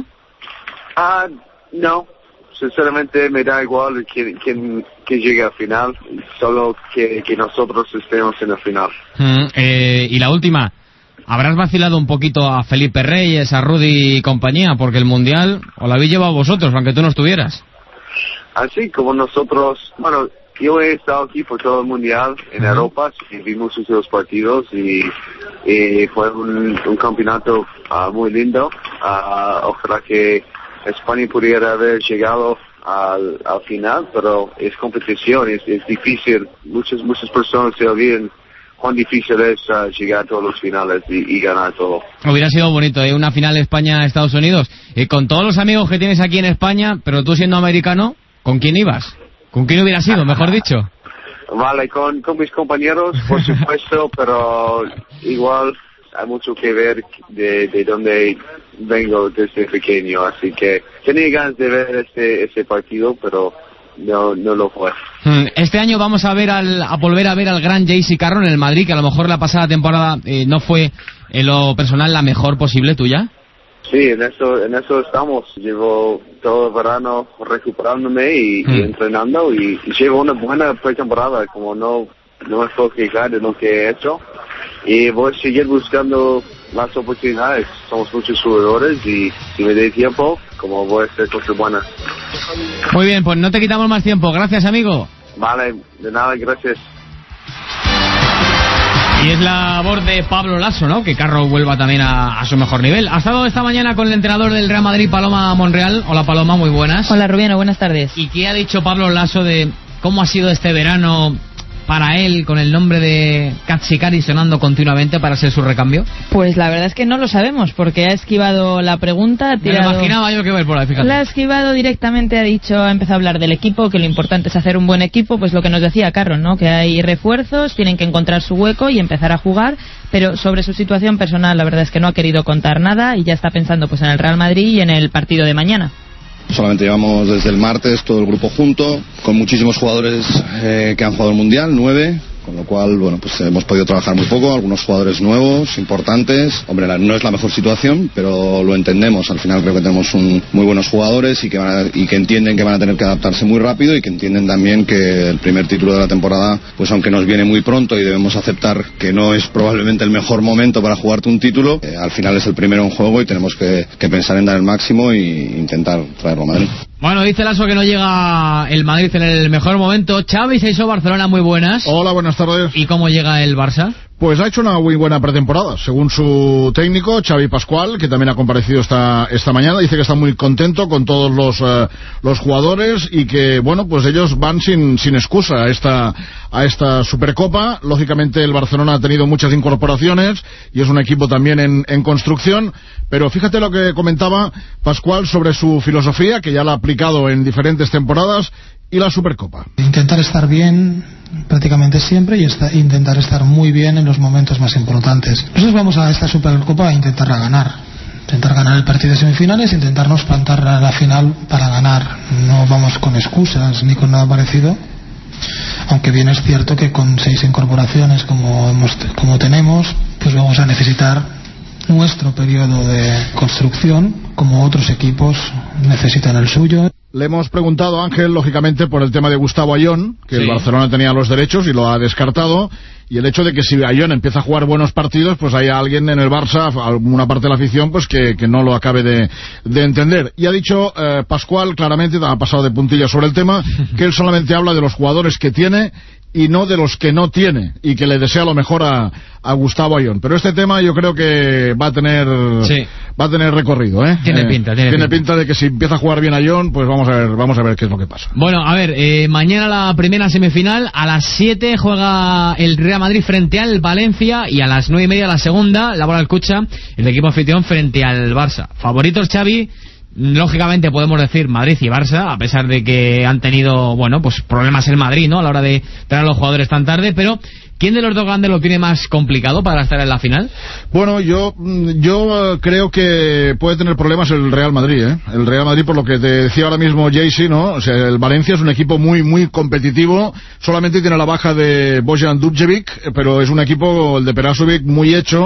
Ah, uh, no, sinceramente me da igual quién, quién, quién llegue al final, solo que, que nosotros estemos en la final. Mm, eh, y la última, habrás vacilado un poquito a Felipe Reyes, a Rudy y compañía, porque el Mundial os lo habéis llevado vosotros, aunque tú no estuvieras. Así como nosotros, bueno, yo he estado aquí por todo el Mundial en uh-huh. Europa, y vi muchos de los partidos y, y fue un, un campeonato uh, muy lindo. Uh, ojalá que España pudiera haber llegado al, al final, pero es competición, es, es difícil. Muchas muchas personas se olvidan cuán difícil es uh, llegar a todos los finales y, y ganar todo. Hubiera sido bonito, ¿eh? Una final España-Estados Unidos. Y con todos los amigos que tienes aquí en España, pero tú siendo americano, ¿con quién ibas? ¿Con quién hubiera sido, mejor dicho? Vale, con, con mis compañeros, por supuesto, pero igual hay mucho que ver de, de dónde vengo desde pequeño, así que tenía ganas de ver este, este partido, pero no, no lo fue. Este año vamos a ver al, a volver a ver al gran J C Carroll en el Madrid, que a lo mejor la pasada temporada eh, no fue en lo personal la mejor posible tuya. Sí, en eso, en eso estamos. Llevo todo el verano recuperándome y, mm. y entrenando y, y llevo una buena pretemporada, como no, no me puedo quejar de lo que he hecho. Y voy a seguir buscando las oportunidades. Somos muchos jugadores y si me dé tiempo, como voy a hacer cosas buenas. Muy bien, pues no te quitamos más tiempo. Gracias, amigo. Vale, de nada, gracias. Y es la labor de Pablo Lasso, ¿no? Que Carro vuelva también a, a su mejor nivel. Ha estado esta mañana con el entrenador del Real Madrid, Paloma Monreal. Hola, Paloma, muy buenas. Hola, Rubiano, buenas tardes. ¿Y qué ha dicho Pablo Lasso de cómo ha sido este verano para él, con el nombre de Katzikari sonando continuamente para ser su recambio? Pues la verdad es que no lo sabemos, porque ha esquivado la pregunta, ha tirado... Me lo imaginaba yo que ver por ahí, fíjate. La ha esquivado directamente, ha dicho, ha empezado a hablar del equipo, que lo importante es hacer un buen equipo, pues lo que nos decía Carlos, ¿no? Que hay refuerzos, tienen que encontrar su hueco y empezar a jugar, pero sobre su situación personal la verdad es que no ha querido contar nada y ya está pensando pues en el Real Madrid y en el partido de mañana. Solamente llevamos desde el martes todo el grupo junto, con muchísimos jugadores eh, que han jugado el Mundial, nueve, con lo cual, bueno, pues hemos podido trabajar muy poco, algunos jugadores nuevos, importantes. Hombre, no es la mejor situación, pero lo entendemos. Al final creo que tenemos un, muy buenos jugadores y que, van a, y que entienden que van a tener que adaptarse muy rápido y que entienden también que el primer título de la temporada, pues aunque nos viene muy pronto y debemos aceptar que no es probablemente el mejor momento para jugarte un título, eh, al final es el primero en juego y tenemos que, que pensar en dar el máximo e intentar traerlo a Madrid. Bueno, dice Lasso que no llega el Madrid en el mejor momento. Xavi Seixó, Barcelona, muy buenas. Hola, buenas tardes. ¿Y cómo llega el Barça? Pues ha hecho una muy buena pretemporada, según su técnico, Xavi Pascual, que también ha comparecido esta esta mañana. Dice que está muy contento con todos los uh, los jugadores y que, bueno, pues ellos van sin sin excusa a esta a esta Supercopa. Lógicamente el Barcelona ha tenido muchas incorporaciones y es un equipo también en, en construcción, pero fíjate lo que comentaba Pascual sobre su filosofía, que ya la ha aplicado en diferentes temporadas, y la Supercopa. Intentar estar bien prácticamente siempre y esta, intentar estar muy bien en los momentos más importantes. Nosotros vamos a esta Supercopa a intentarla ganar. Intentar ganar el partido de semifinales, intentarnos plantar a la final para ganar. No vamos con excusas ni con nada parecido. Aunque bien es cierto que con seis incorporaciones como, hemos, como tenemos, pues vamos a necesitar nuestro periodo de construcción, como otros equipos necesitan el suyo. Le hemos preguntado a Ángel, lógicamente, por el tema de Gustavo Ayón, que sí. El Barcelona tenía los derechos y lo ha descartado, y el hecho de que si Ayón empieza a jugar buenos partidos, pues hay alguien en el Barça, alguna parte de la afición, pues que, que no lo acabe de, de entender. Y ha dicho eh, Pascual, claramente, ha pasado de puntilla sobre el tema, que él solamente habla de los jugadores que tiene y no de los que no tiene, y que le desea lo mejor a, a Gustavo Ayón. Pero este tema yo creo que va a tener sí. va a tener recorrido, ¿eh? Tiene pinta, tiene, tiene pinta. pinta de que si empieza a jugar bien Ayón, pues vamos a ver, vamos a ver qué es lo que pasa. Bueno, a ver, eh, mañana la primera semifinal, a las siete juega el Real Madrid frente al Valencia y a las nueve y media la segunda, la bola al Cucha, el equipo anfitrión frente al Barça. Favoritos, Xavi. Lógicamente podemos decir Madrid y Barça, a pesar de que han tenido, bueno, pues problemas el Madrid, ¿no? A la hora de traer a los jugadores tan tarde, pero ¿quién de los dos grandes lo tiene más complicado para estar en la final? Bueno, yo yo creo que puede tener problemas el Real Madrid, ¿eh? El Real Madrid, por lo que te decía ahora mismo Jaycee, ¿no? O sea, el Valencia es un equipo muy, muy competitivo, solamente tiene la baja de Bojan Dubjevic, pero es un equipo, el de Perasovic, muy hecho,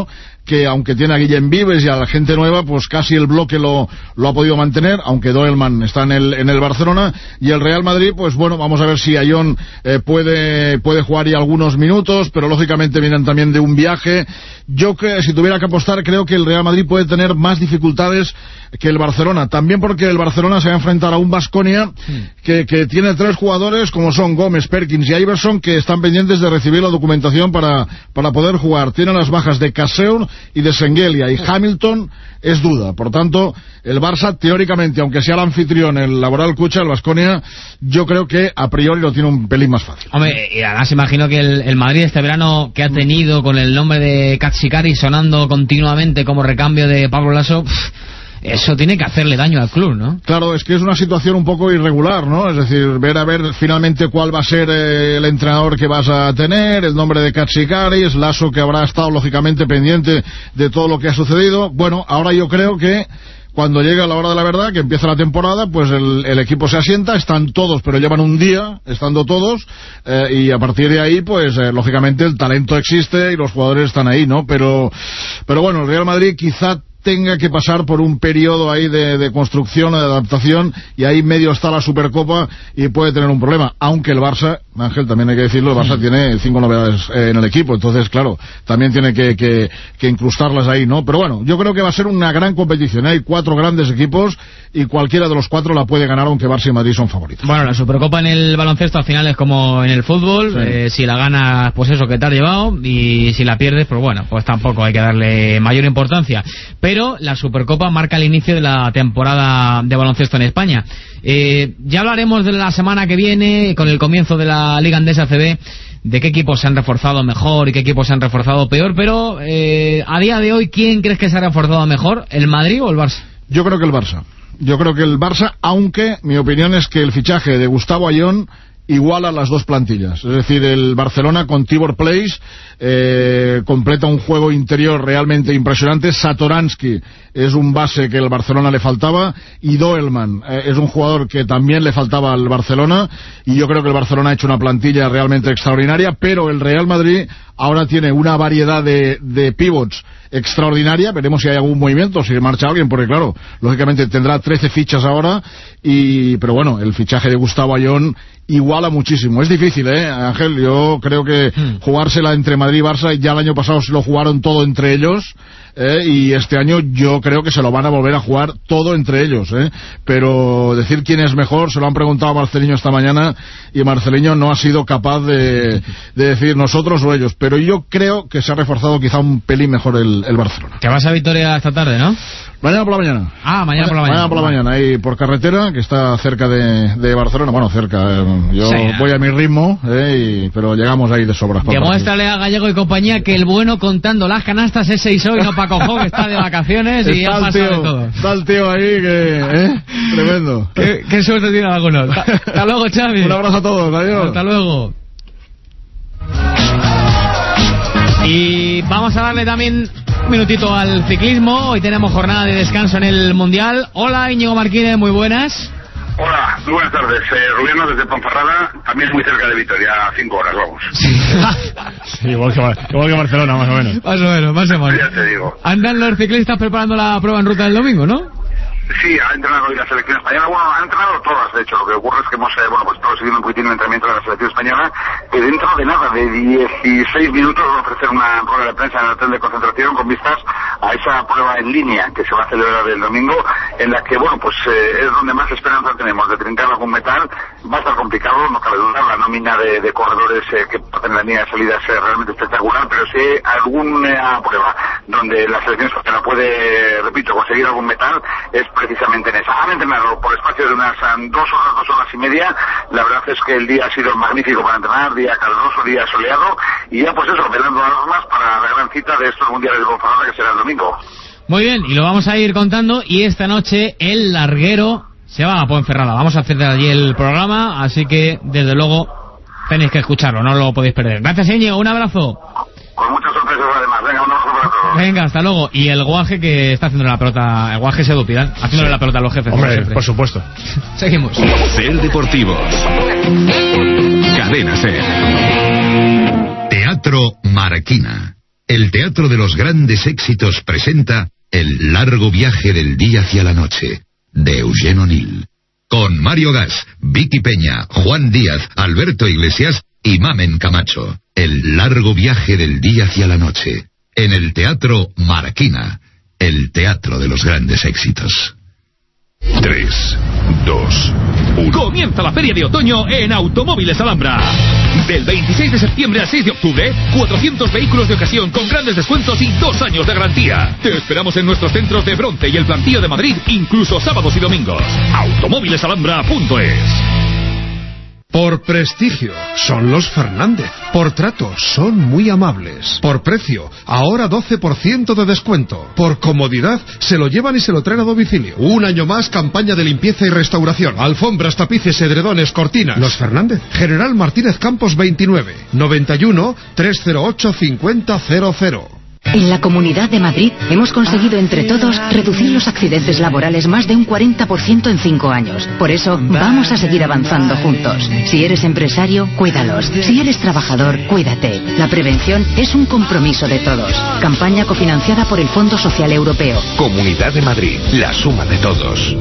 que aunque tiene a Guillem Vives y a la gente nueva, pues casi el bloque lo, lo ha podido mantener, aunque Doelman está en el, en el Barcelona, y el Real Madrid, pues bueno, vamos a ver si Ayón eh, puede, puede jugar ya algunos minutos, pero lógicamente vienen también de un viaje. Yo que si tuviera que apostar, creo que el Real Madrid puede tener más dificultades que el Barcelona, también porque el Barcelona se va a enfrentar a un Baskonia que, que tiene tres jugadores como son Gómez, Perkins y Iverson, que están pendientes de recibir la documentación para, para poder jugar. Tienen las bajas de Casseur y de Sengelia, y Hamilton es duda. Por tanto, el Barça, teóricamente, aunque sea el anfitrión, el Laboral Cucha, el Baskonia, yo creo que a priori lo tiene un pelín más fácil. Hombre, y además imagino que el, el Madrid este verano, que ha tenido con el nombre de Katsikari sonando continuamente como recambio de Pablo Laso, pff, eso tiene que hacerle daño al club, ¿no? Claro, es que es una situación un poco irregular, ¿no? Es decir, ver a ver finalmente cuál va a ser eh, el entrenador que vas a tener, el nombre de Katsikaris, Lasso, que habrá estado lógicamente pendiente de todo lo que ha sucedido. Bueno, ahora yo creo que cuando llega la hora de la verdad, que empieza la temporada, pues el, el equipo se asienta, están todos, pero llevan un día estando todos, eh, y a partir de ahí, pues eh, lógicamente el talento existe y los jugadores están ahí, ¿no? Pero, pero bueno, el Real Madrid quizá tenga que pasar por un periodo ahí de, de construcción, de adaptación, y ahí medio está la Supercopa y puede tener un problema, aunque el Barça, Ángel, también hay que decirlo, el Barça mm. tiene cinco novedades eh, en el equipo, entonces claro, también tiene que, que, que incrustarlas ahí, ¿no? Pero bueno, yo creo que va a ser una gran competición, hay cuatro grandes equipos y cualquiera de los cuatro la puede ganar, aunque Barça y Madrid son favoritos. Bueno, la Supercopa en el baloncesto al final es como en el fútbol, sí. eh, si la ganas, pues eso que te has llevado, y si la pierdes, pues bueno, pues tampoco hay que darle mayor importancia. Pero la Supercopa marca el inicio de la temporada de baloncesto en España. Eh, ya hablaremos de la semana que viene, con el comienzo de la Liga Endesa C B, de qué equipos se han reforzado mejor y qué equipos se han reforzado peor, pero eh, a día de hoy, ¿quién crees que se ha reforzado mejor? ¿El Madrid o el Barça? Yo creo que el Barça. Yo creo que el Barça, aunque mi opinión es que el fichaje de Gustavo Ayón iguala las dos plantillas. Es decir, el Barcelona con Tibor Place eh, completa un juego interior realmente impresionante. Satoransky es un base que el Barcelona le faltaba, y Doelman eh, es un jugador que también le faltaba al Barcelona, y yo creo que el Barcelona ha hecho una plantilla realmente extraordinaria, pero el Real Madrid ahora tiene una variedad de, de pivots extraordinaria. Veremos si hay algún movimiento, si marcha alguien, porque claro, lógicamente tendrá trece fichas ahora, y pero bueno, el fichaje de Gustavo Ayón iguala muchísimo. Es difícil, ¿eh, Ángel? Yo creo que hmm. jugársela entre Madrid y Barça, ya el año pasado se lo jugaron todo entre ellos, eh, y este año yo creo que se lo van a volver a jugar todo entre ellos, ¿eh? Pero decir quién es mejor, se lo han preguntado a Marceliño esta mañana, y Marceliño no ha sido capaz de, de decir nosotros o ellos, pero yo creo que se ha reforzado quizá un pelín mejor el, el Barcelona. Que vas a Vitoria esta tarde, ¿no? Mañana por la mañana. Ah, mañana por la mañana. Mañana por la mañana, ahí por carretera, que está cerca de, de Barcelona. Bueno, cerca. Eh, yo sí, voy a mi ritmo, eh, y, pero llegamos ahí de sobras. Demuéstrale a Gallego y compañía que el bueno contando las canastas es Seiso y no Paco Jo, que está de vacaciones y ha pasado de todo. Está el tío ahí que... ¿eh? Tremendo. ¿Qué, qué suerte tiene algunos? Hasta luego, Xavi. Un abrazo a todos, adiós. Hasta luego. Y vamos a darle también un minutito al ciclismo. Hoy tenemos jornada de descanso en el Mundial. Hola, Íñigo Marquínez, muy buenas. Hola, muy buenas tardes. Eh, Rubiano desde Ponferrada, también muy cerca de Vitoria, a cinco horas, vamos. Sí, igual que, igual que Barcelona, más o menos. Más o menos, más o menos. Ya te digo. Andan los ciclistas preparando la prueba en ruta del domingo, ¿no? Sí, ha entrenado hoy la selección española. Bueno, han entrenado todas, de hecho. Lo que ocurre es que hemos, eh, bueno, pues estamos siguiendo un poquitín el entrenamiento de la selección española, que dentro de nada, de dieciséis minutos, va a ofrecer una rueda de prensa en el hotel de concentración con vistas a esa prueba en línea que se va a celebrar el domingo, en la que, bueno, pues eh, es donde más esperanza tenemos de trincar algún metal. Va a estar complicado, no cabe duda. La nómina de, de corredores eh, que en la línea de salida es eh, realmente espectacular, pero si hay alguna prueba donde la selección española puede, repito, conseguir algún metal, es precisamente en esa. Han entrenado por espacio de unas dos horas, dos horas y media. La verdad es que el día ha sido magnífico para entrenar, día caluroso, día soleado, y ya pues eso, velando las normas para la gran cita de estos mundiales de Ponferrada, que será el domingo. Muy bien, y lo vamos a ir contando, y esta noche el larguero se va a Ponferrada. Vamos a hacer de allí el programa, así que desde luego tenéis que escucharlo, no lo podéis perder. Gracias, Íñigo, un abrazo. Con muchas sorpresas además. Venga, un abrazo para todos. Venga, hasta luego. Y el guaje que está haciendo la pelota, el guaje Sedupidal, haciéndole sí. la pelota a los jefes. Hombre, por supuesto. Seguimos. Ser Deportivos. Cadena Ser. Teatro Marquina. el Teatro de los Grandes Éxitos presenta El largo viaje del día hacia la noche, de Eugene O'Neill. Con Mario Gas, Vicky Peña, Juan Díaz, Alberto Iglesias y Mamen Camacho. El largo viaje del día hacia la noche, en el Teatro Marquina, el Teatro de los Grandes Éxitos. tres, dos, uno. Comienza la feria de otoño en Automóviles Alhambra. Del veintiséis de septiembre al seis de octubre, cuatrocientos vehículos de ocasión con grandes descuentos y dos años de garantía. Te esperamos en nuestros centros de Bronce y el Plantío de Madrid, incluso sábados y domingos. automóviles alhambra punto es. Por prestigio, son los Fernández. Por trato, son muy amables. Por precio, ahora doce por ciento de descuento. Por comodidad, se lo llevan y se lo traen a domicilio. Un año más, campaña de limpieza y restauración. Alfombras, tapices, edredones, cortinas. Los Fernández. General Martínez Campos veintinueve, noventa y uno, trescientos ocho, cincuenta, cero cero. En la Comunidad de Madrid hemos conseguido entre todos reducir los accidentes laborales más de un cuarenta por ciento en cinco años. Por eso vamos a seguir avanzando juntos. Si eres empresario, cuídalos. Si eres trabajador, cuídate. La prevención es un compromiso de todos. Campaña cofinanciada por el Fondo Social Europeo. Comunidad de Madrid, la suma de todos.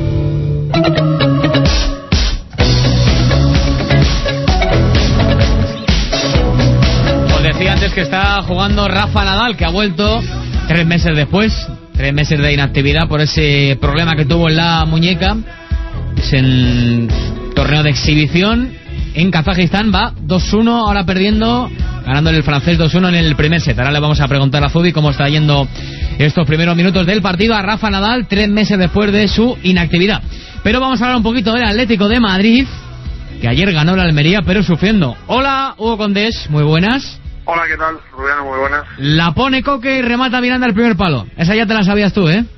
Decía antes que está jugando Rafa Nadal, que ha vuelto tres meses después, tres meses de inactividad por ese problema que tuvo en la muñeca. Es el torneo de exhibición en Kazajistán, va dos uno, ahora perdiendo, ganándole el francés dos uno en el primer set. Ahora le vamos a preguntar a Zubi cómo está yendo estos primeros minutos del partido a Rafa Nadal, tres meses después de su inactividad. Pero vamos a hablar un poquito del Atlético de Madrid, que ayer ganó la Almería, pero sufriendo. Hola, Hugo Condés, muy buenas. Hola, ¿qué tal? Rubiano, muy buenas. La pone Coque y remata Miranda al primer palo. Esa ya te la sabías tú, ¿eh?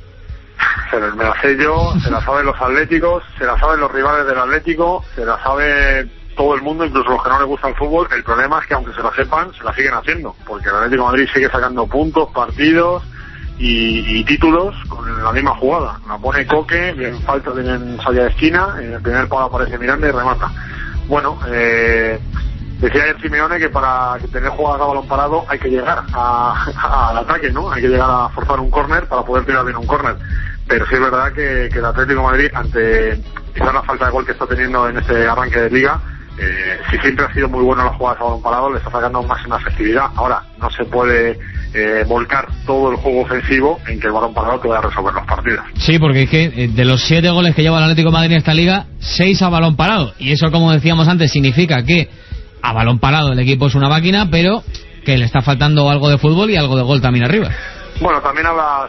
Se la, me la sé yo, se la saben los atléticos, se la saben los rivales del Atlético, se la sabe todo el mundo, incluso los que no les gusta el fútbol. El problema es que aunque se la sepan, se la siguen haciendo, porque el Atlético de Madrid sigue sacando puntos, partidos y, y títulos con la misma jugada. La pone Coque, bien falta, en salida de esquina, en el primer palo aparece Miranda y remata. Bueno, eh... decía ayer Simeone que para tener jugadas a balón parado hay que llegar a, a, al ataque, ¿no? Hay que llegar a forzar un córner para poder tirar bien un córner. Pero sí es verdad que, que el Atlético de Madrid, ante quizás la falta de gol que está teniendo en este arranque de liga, eh, si siempre ha sido muy bueno las jugadas a balón parado, le está sacando máxima efectividad. Ahora, no se puede eh, volcar todo el juego ofensivo en que el balón parado te vaya a resolver los partidos. Sí, porque es que de los siete goles que lleva el Atlético de Madrid en esta liga, seis a balón parado. Y eso, como decíamos antes, significa que a balón parado el equipo es una máquina, pero que le está faltando algo de fútbol y algo de gol también arriba. Bueno, también habla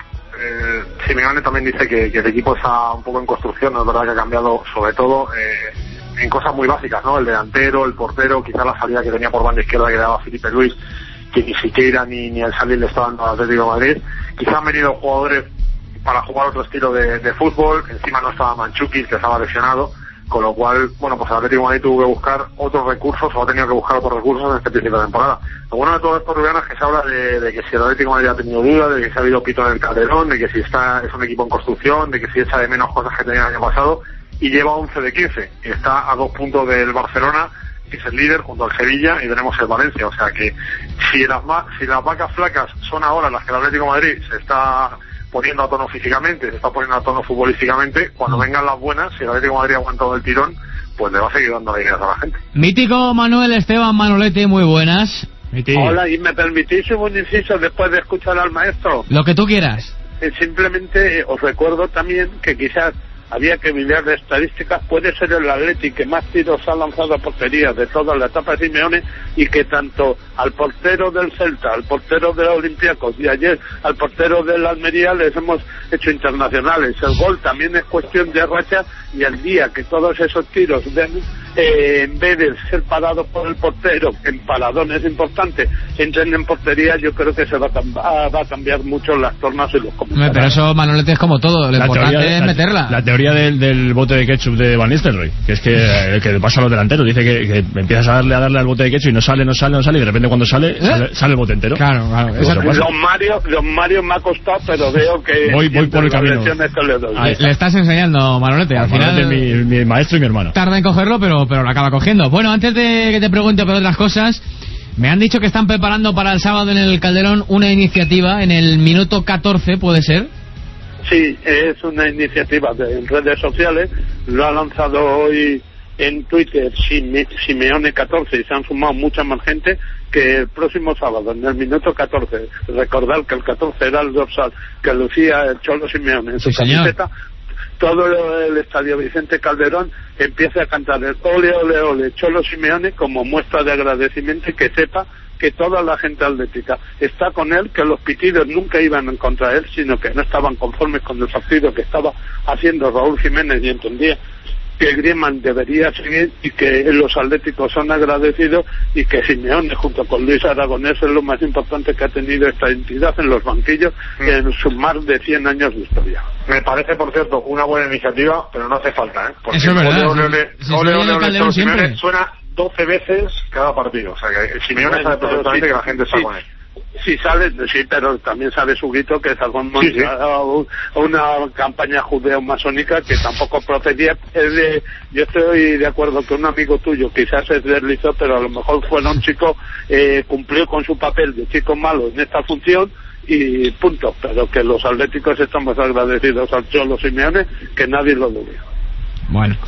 eh, Simeone también dice que, que el equipo está un poco en construcción, no es verdad que ha cambiado sobre todo eh, en cosas muy básicas, ¿no? El delantero, el portero, quizás la salida que tenía por banda izquierda que daba Felipe Luis, que ni siquiera ni, ni al salir le está dando al Atlético de Madrid. Quizás han venido jugadores para jugar otro estilo de, de fútbol, encima no estaba Mandžukić, que estaba lesionado, con lo cual, bueno, pues el Atlético de Madrid tuvo que buscar otros recursos, o ha tenido que buscar otros recursos en este principio de temporada. Lo bueno de todo esto, Rubiano, es que se habla de, de que si el Atlético de Madrid ha tenido dudas, de que si ha habido pito en el Calderón, de que si está es un equipo en construcción, de que si echa de menos cosas que tenía el año pasado, y lleva once de quince, y está a dos puntos del Barcelona, que es el líder, junto al Sevilla, y tenemos el Valencia. O sea que si las, si las vacas flacas son ahora las que el Atlético de Madrid se está poniendo a tono físicamente, se está poniendo a tono futbolísticamente, cuando vengan las buenas, si el Atlético de Madrid ha aguantado el tirón, pues le va a seguir dando alegrías a la gente. Mítico Manuel Esteban Manolete, muy buenas. Mítico. Hola, y me permitís un inciso después de escuchar al maestro. Lo que tú quieras. Eh, simplemente eh, os recuerdo también que quizás había que mirar de estadísticas, puede ser el Atlético que más tiros ha lanzado a portería de toda la etapa de Simeone, y que tanto al portero del Celta, al portero de los Olympiacos y ayer al portero del Almería les hemos hecho internacionales. El gol también es cuestión de racha, y el día que todos esos tiros den, eh, en vez de ser parados por el portero en paradones importantes, entren en portería, yo creo que se va a, cam- va a cambiar mucho las tornas y los comentarios. Pero eso, Manolete, es como todo, lo la importante teoría, es la, meterla. La teoría del, del bote de ketchup de Van Nistelrooy, que es que, que pasa a los delanteros, dice que, que empiezas a darle a darle al bote de ketchup y no sale, no sale, no sale, y de repente cuando sale, ¿Eh? sale, sale el bote entero. Claro, claro. Don Mario, don Mario me ha costado, pero veo que voy, voy por el camino. Le, doy. Le, le estás enseñando, Manolete, al final. Es mi, mi maestro y mi hermano. Tarda en cogerlo, pero, pero lo acaba cogiendo. Bueno, antes de que te pregunte por otras cosas, Me han dicho que están preparando para el sábado en el Calderón una iniciativa en el minuto catorce, ¿puede ser? Sí, es una iniciativa de en redes sociales, lo ha lanzado hoy en Twitter Sime, Simeone catorce y se han sumado mucha más gente que el próximo sábado, en el minuto catorce. Recordar que el catorce era el dorsal que lucía el Cholo Simeone en su sí, camiseta. Todo el estadio Vicente Calderón empieza a cantar el ole, ole, ole, Cholo Simeone como muestra de agradecimiento y que sepa que toda la gente atlética está con él, que los pitidos nunca iban en contra de él, sino que no estaban conformes con el partido que estaba haciendo Raúl Jiménez y entendía que Griezmann debería seguir y que los atléticos son agradecidos y que Simeone junto con Luis Aragonés es lo más importante que ha tenido esta entidad en los banquillos mm. en sus más de cien años de historia. Me parece, por cierto, una buena iniciativa, pero no hace falta, ¿eh? Porque eso es verdad. Ole, ole, si, ole, si ole, ole, Calderón siempre suena doce veces cada partido. O sea, que Simeone sabe perfectamente sí, que la gente está sí. con él. Sí, sale, sí, pero también sabe su guito que sacó sí, sí. una campaña judeo-masónica que tampoco procedía. Es de, yo estoy de acuerdo que un amigo tuyo quizás se deslizó, pero a lo mejor fue un chico, eh, cumplió con su papel de chico malo en esta función y punto. Pero que los atléticos estamos agradecidos al Cholo Simeone, que nadie lo dude. Bueno,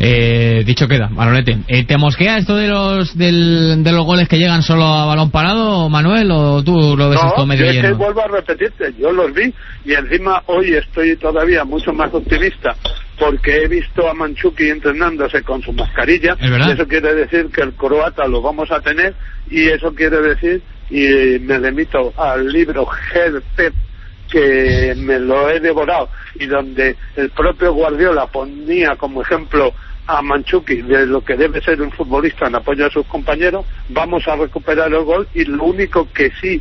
eh, dicho queda, Manolete. Eh, ¿Te mosquea esto de los del, de los goles que llegan solo a balón parado, Manuel, o tú lo ves no, esto medio yo lleno? Es que vuelvo a repetirte, yo los vi y encima hoy estoy todavía mucho más optimista porque he visto a Mandzukic entrenándose con su mascarilla. ¿Es eso quiere decir que el croata lo vamos a tener y eso quiere decir, y me remito al libro Head Pep que me lo he devorado y donde el propio Guardiola ponía como ejemplo a Mandzukic de lo que debe ser un futbolista en apoyo a sus compañeros. Vamos a recuperar el gol y lo único que sí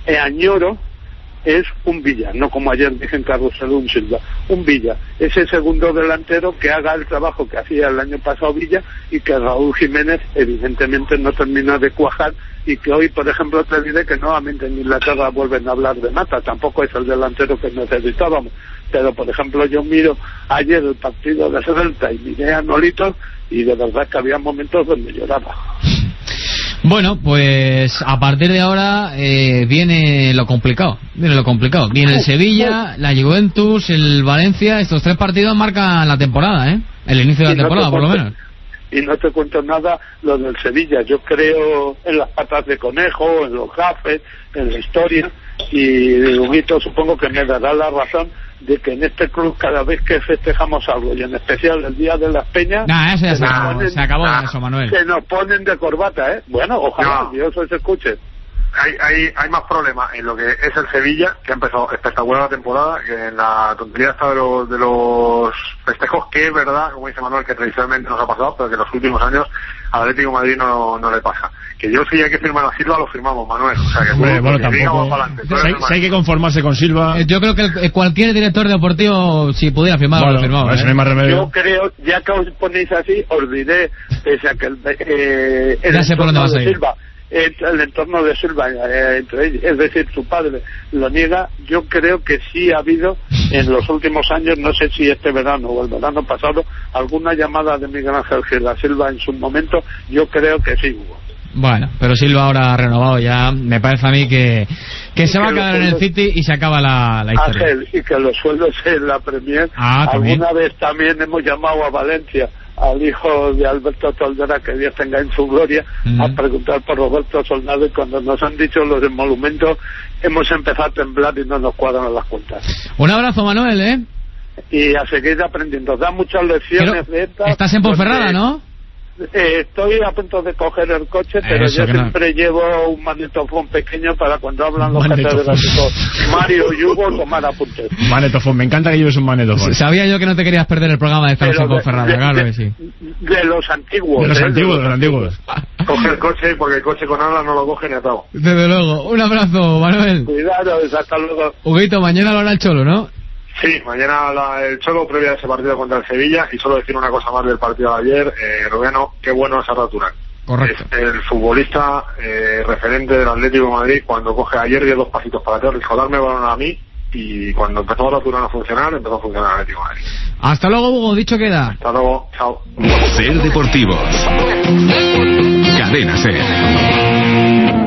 añoro es un Villa, no como ayer dije en Carrusel un Silva, un Villa, ese segundo delantero que haga el trabajo que hacía el año pasado Villa y que Raúl Jiménez evidentemente no termina de cuajar y que hoy, por ejemplo, te diré que nuevamente en Inglaterra vuelven a hablar de Mata, tampoco es el delantero que necesitábamos, pero por ejemplo yo miro ayer el partido de Celta y miré a Nolito y de verdad que había momentos donde lloraba. Bueno, pues a partir de ahora eh, viene lo complicado, viene lo complicado. Viene el Sevilla, la Juventus, el Valencia. Estos tres partidos marcan la temporada, ¿eh? El inicio de la temporada, por lo menos. Y no te cuento nada lo del Sevilla. Yo creo en las patas de conejo, en los gafes, en la historia. Y Huguito supongo que me dará la razón de que en este club cada vez que festejamos algo, y en especial el Día de las Peñas, nah, eso ya se, acabó, ponen, se acabó nah, eso, Manuel. Se nos ponen de corbata, ¿eh? Bueno, ojalá no. Dios os escuche. Hay, hay, hay más problemas en lo que es el Sevilla, que ha empezado espectacular la temporada, que en la tontería esta de los, de los festejos, que es verdad, como dice Manuel, que tradicionalmente nos ha pasado, pero que en los últimos años al Atlético de Madrid no, no le pasa. Que yo si hay que firmar a Silva, lo firmamos, Manuel. O sea, que Hombre, bueno, que tampoco. Para adelante, si, si hay que conformarse con Silva. Eh, yo creo que el, cualquier director deportivo, si pudiera firmar, bueno, lo firmaba. ¿eh? No hay más remedio. Yo creo, ya que os ponéis así, os diré, pese a que el, eh, el ya sé por dónde vas a ir. Silva, el entorno de Silva, eh, entre ellos, es decir, su padre lo niega. Yo creo que sí ha habido en los últimos años, no sé si este verano o el verano pasado, alguna llamada de Miguel Ángel Gil a Silva en su momento. Yo creo que sí hubo. Bueno, pero Silva ahora ha renovado ya. Me parece a mí que, que se va a quedar en el City y se acaba la, la historia. Ángel, y que los sueldos en la Premier. Ah, alguna vez también hemos llamado a Valencia, al hijo de Alberto Toldera, que Dios tenga en su gloria, mm. a preguntar por Roberto Soldado, y cuando nos han dicho los del monumento hemos empezado a temblar y no nos cuadran las cuentas. Un abrazo, Manuel, ¿eh? Y a seguir aprendiendo. Da muchas lecciones. Pero de estas. Estás en Ponferrada, ¿no? Eh, estoy a punto de coger el coche, pero Eso, yo siempre no. llevo un magnetofón pequeño para cuando hablan los catedráticos Mario y Hugo tomar apuntes. Magnetofón, me encanta que lleves un magnetofón. Sabía yo que no te querías perder el programa de Estamos en Ponferrada, claro que sí. De los antiguos. De los ¿eh? antiguos, de los antiguos. Coge el coche, porque el coche con ala no lo coge ni atado. Desde luego. Un abrazo, Manuel. Cuidados, hasta luego. Huguito, mañana lo hará el Cholo, ¿no? Sí, mañana la, el Cholo previa a ese partido contra el Sevilla. Y solo decir una cosa más del partido de ayer, eh, Rubeno, qué bueno es Arda Turán. Correcto. Es el futbolista eh, referente del Atlético de Madrid. Cuando coge ayer dio dos pasitos para atrás, dijo darme balón a mí, y cuando empezó Arda Turán a funcionar, empezó a funcionar el Atlético de Madrid. Hasta luego, Hugo, dicho queda. Hasta luego, chao. Ser Deportivos. Cadena Ser.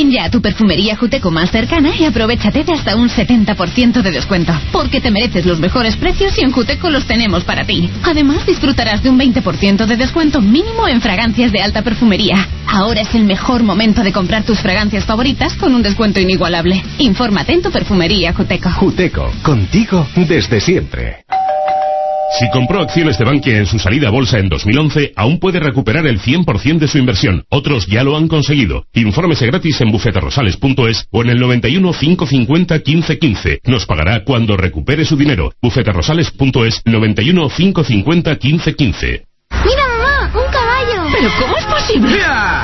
Ven ya a tu perfumería Juteco más cercana y aprovéchate de hasta un setenta por ciento de descuento. Porque te mereces los mejores precios y en Juteco los tenemos para ti. Además, disfrutarás de un veinte por ciento de descuento mínimo en fragancias de alta perfumería. Ahora es el mejor momento de comprar tus fragancias favoritas con un descuento inigualable. Infórmate en tu perfumería Juteco. Juteco, contigo desde siempre. Si compró acciones de Bankia en su salida a bolsa en dos mil once, aún puede recuperar el cien por ciento de su inversión. Otros ya lo han conseguido. Infórmese gratis en bufeterosales punto es o en el noventa y uno, cinco cincuenta, quince quince. Nos pagará cuando recupere su dinero. bufeterosales punto es, noventa y uno, cinco cincuenta, quince quince. ¡Mira, mamá! ¡Un caballo! ¿Pero cómo es posible?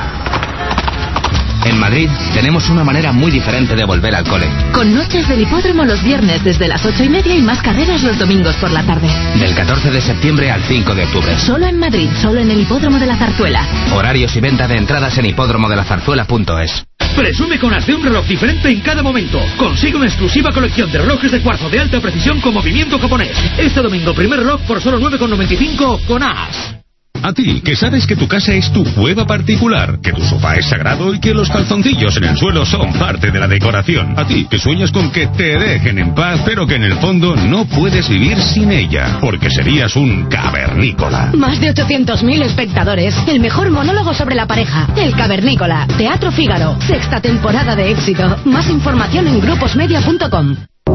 En Madrid tenemos una manera muy diferente de volver al cole. Con noches del hipódromo los viernes desde las ocho y media y más carreras los domingos por la tarde. Del catorce de septiembre al cinco de octubre. Solo en Madrid, solo en el hipódromo de la Zarzuela. Horarios y venta de entradas en hipódromo de la zarzuela punto es. Presume con As de un reloj diferente en cada momento. Consigue una exclusiva colección de relojes de cuarzo de alta precisión con movimiento japonés. Este domingo, primer reloj por solo nueve con noventa y cinco con As. A ti, que sabes que tu casa es tu cueva particular, que tu sofá es sagrado y que los calzoncillos en el suelo son parte de la decoración. A ti, que sueñas con que te dejen en paz, pero que en el fondo no puedes vivir sin ella, porque serías un cavernícola. Más de ochocientos mil espectadores. El mejor monólogo sobre la pareja. El Cavernícola. Teatro Fígaro. Sexta temporada de éxito. Más información en gruposmedia punto com.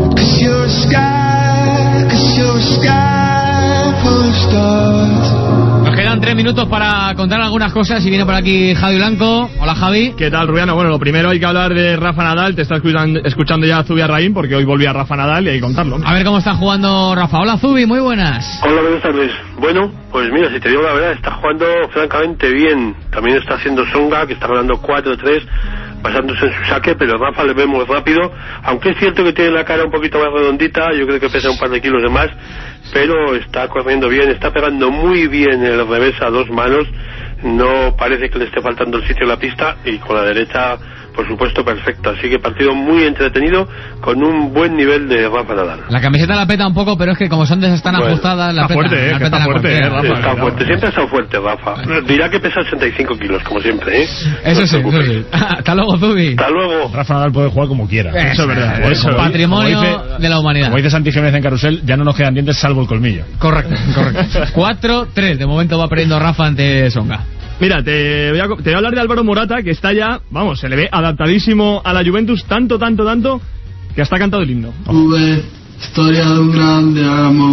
Nos quedan tres minutos para contar algunas cosas y viene por aquí Javi Blanco. Hola, Javi. ¿Qué tal, Rubiano? Bueno, lo primero hay que hablar de Rafa Nadal. Te está escuchando, escuchando ya Zubia Raín, porque hoy volvía Rafa Nadal y hay que contarlo. A ver cómo está jugando Rafa. Hola, Zubi, muy buenas. Hola, buenas tardes. Bueno, pues mira, si te digo la verdad, está jugando francamente bien. También está haciendo Tsonga, que está ganando cuatro tres, basándose en su saque, pero Rafa le vemos rápido. Aunque es cierto que tiene la cara un poquito más redondita, yo creo que pesa un par de kilos de más, pero está corriendo bien, está pegando muy bien el revés a dos manos, no parece que le esté faltando el sitio en la pista, y con la derecha, por supuesto, perfecto. Así que partido muy entretenido, con un buen nivel de Rafa Nadal. La camiseta la peta un poco, pero es que como son de esas tan bueno, ajustadas, la está peta, fuerte, la eh, peta está la fuerte, eh, Rafa, está claro. fuerte, siempre ha estado fuerte Rafa. Dirá que pesa ochenta y cinco kilos, como siempre, ¿eh? Eso no sí, eso sí. Hasta luego, Zubi. Hasta luego. Rafa Nadal puede jugar como quiera. Eso, eso es verdad. Eso, eso, patrimonio dice, de la humanidad. Como dice Santi Jiménez en Carrusel, ya no nos quedan dientes salvo el colmillo. Correcto, correcto. cuatro tres, de momento va perdiendo Rafa ante Tsonga. Mira, te voy, a, te voy a hablar de Álvaro Morata, que está ya, vamos, se le ve adaptadísimo a la Juventus, tanto, tanto, tanto, que hasta ha cantado el himno. Uve, storia de un grande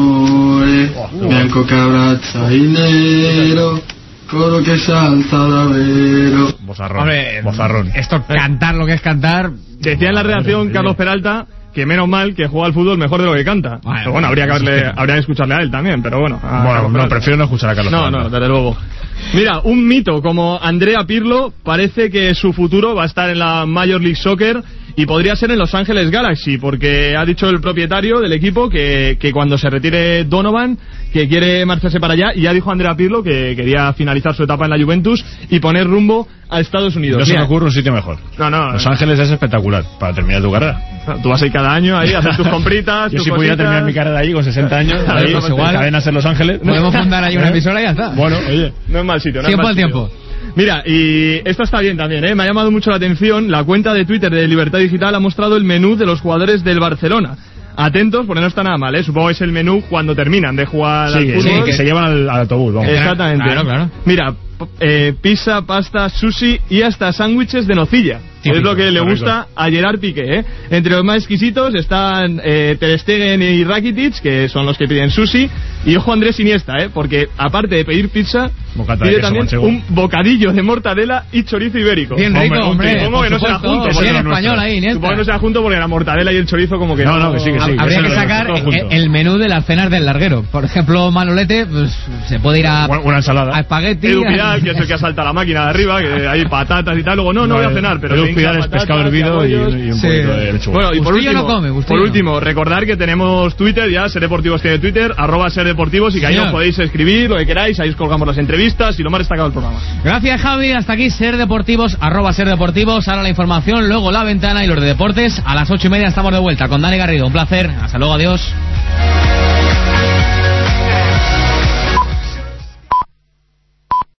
amore, oh, bianco che abbraccia il nero, coro que salta davvero. Bozarrón, Hombre, bozarrón. Esto, cantar lo que es cantar. Decía en la redacción Carlos Peralta que menos mal que juega al fútbol mejor de lo que canta. Bueno, pero bueno, habría que haberle, habría que escucharle a él también, pero bueno. Bueno, no, prefiero no escuchar a Carlos No, Peralta. No, desde luego. Mira, un mito como Andrea Pirlo parece que su futuro va a estar en la Major League Soccer y podría ser en Los Ángeles Galaxy, porque ha dicho el propietario del equipo que, que cuando se retire Donovan, que quiere marcharse para allá, y ya dijo Andrea Pirlo que quería finalizar su etapa en la Juventus y poner rumbo a Estados Unidos. No se me ocurre un sitio mejor. No, no. Los Ángeles es espectacular para terminar tu carrera. Tú vas ahí cada año ahí a hacer tus compritas. Yo tus si pudiera terminar mi carrera ahí con sesenta años, ahí, pues igual, cadena ser Los Ángeles. Podemos fundar ahí una emisora y ya está. Bueno, oye, no es mal sitio. No tiempo es mal al sitio. tiempo. Mira, y esto está bien también, ¿eh? Me ha llamado mucho la atención. La cuenta de Twitter de Libertad Digital ha mostrado el menú de los jugadores del Barcelona. Atentos, porque no está nada mal, ¿eh? Supongo que es el menú cuando terminan de jugar sí, al fútbol. Sí, que se llevan al, al autobús, vamos. Exactamente. Claro, claro. Mira, eh, pizza, pasta, sushi y hasta sándwiches de nocilla. Típico, es lo que le gusta correcto. A Gerard Piqué, ¿eh? Entre los más exquisitos están eh, Ter Stegen y Rakitic, que son los que piden sushi, y ojo Andrés Iniesta, ¿eh? Porque aparte de pedir pizza, Bocata pide también manchego. Un bocadillo de mortadela y chorizo ibérico. Bien rico, hombre. hombre Supongo que no será junto. Bien español ahí, Iniesta. Supongo que no será junto porque la mortadela y el chorizo como que no. No, no, que sí, que sí. Habría que, que sacar el, el menú de las cenas del larguero. Por ejemplo, Manolete, pues se puede ir a... Una ensalada. A espagueti. Edu Pidal, que es el que asalta la máquina de arriba, que hay patatas y tal. Luego, no, no, no voy a cenar, pero... Edu Pidal es pescado hervido y, y un sí. poquito de lechuga. Bueno, y por último, no come, por último, recordar que tenemos Twitter, ya, Ser Deportivos tiene Twitter, arroba Ser Deportivos, y que ahí nos podéis escribir lo que queráis, ahí os colgamos las entrevistas y lo más destacado del programa. Gracias, Javi, hasta aquí Ser Deportivos, arroba Ser Deportivos, ahora la información, luego la ventana y los de deportes, a las ocho y media estamos de vuelta con Dani Garrido, un placer, hasta luego, adiós.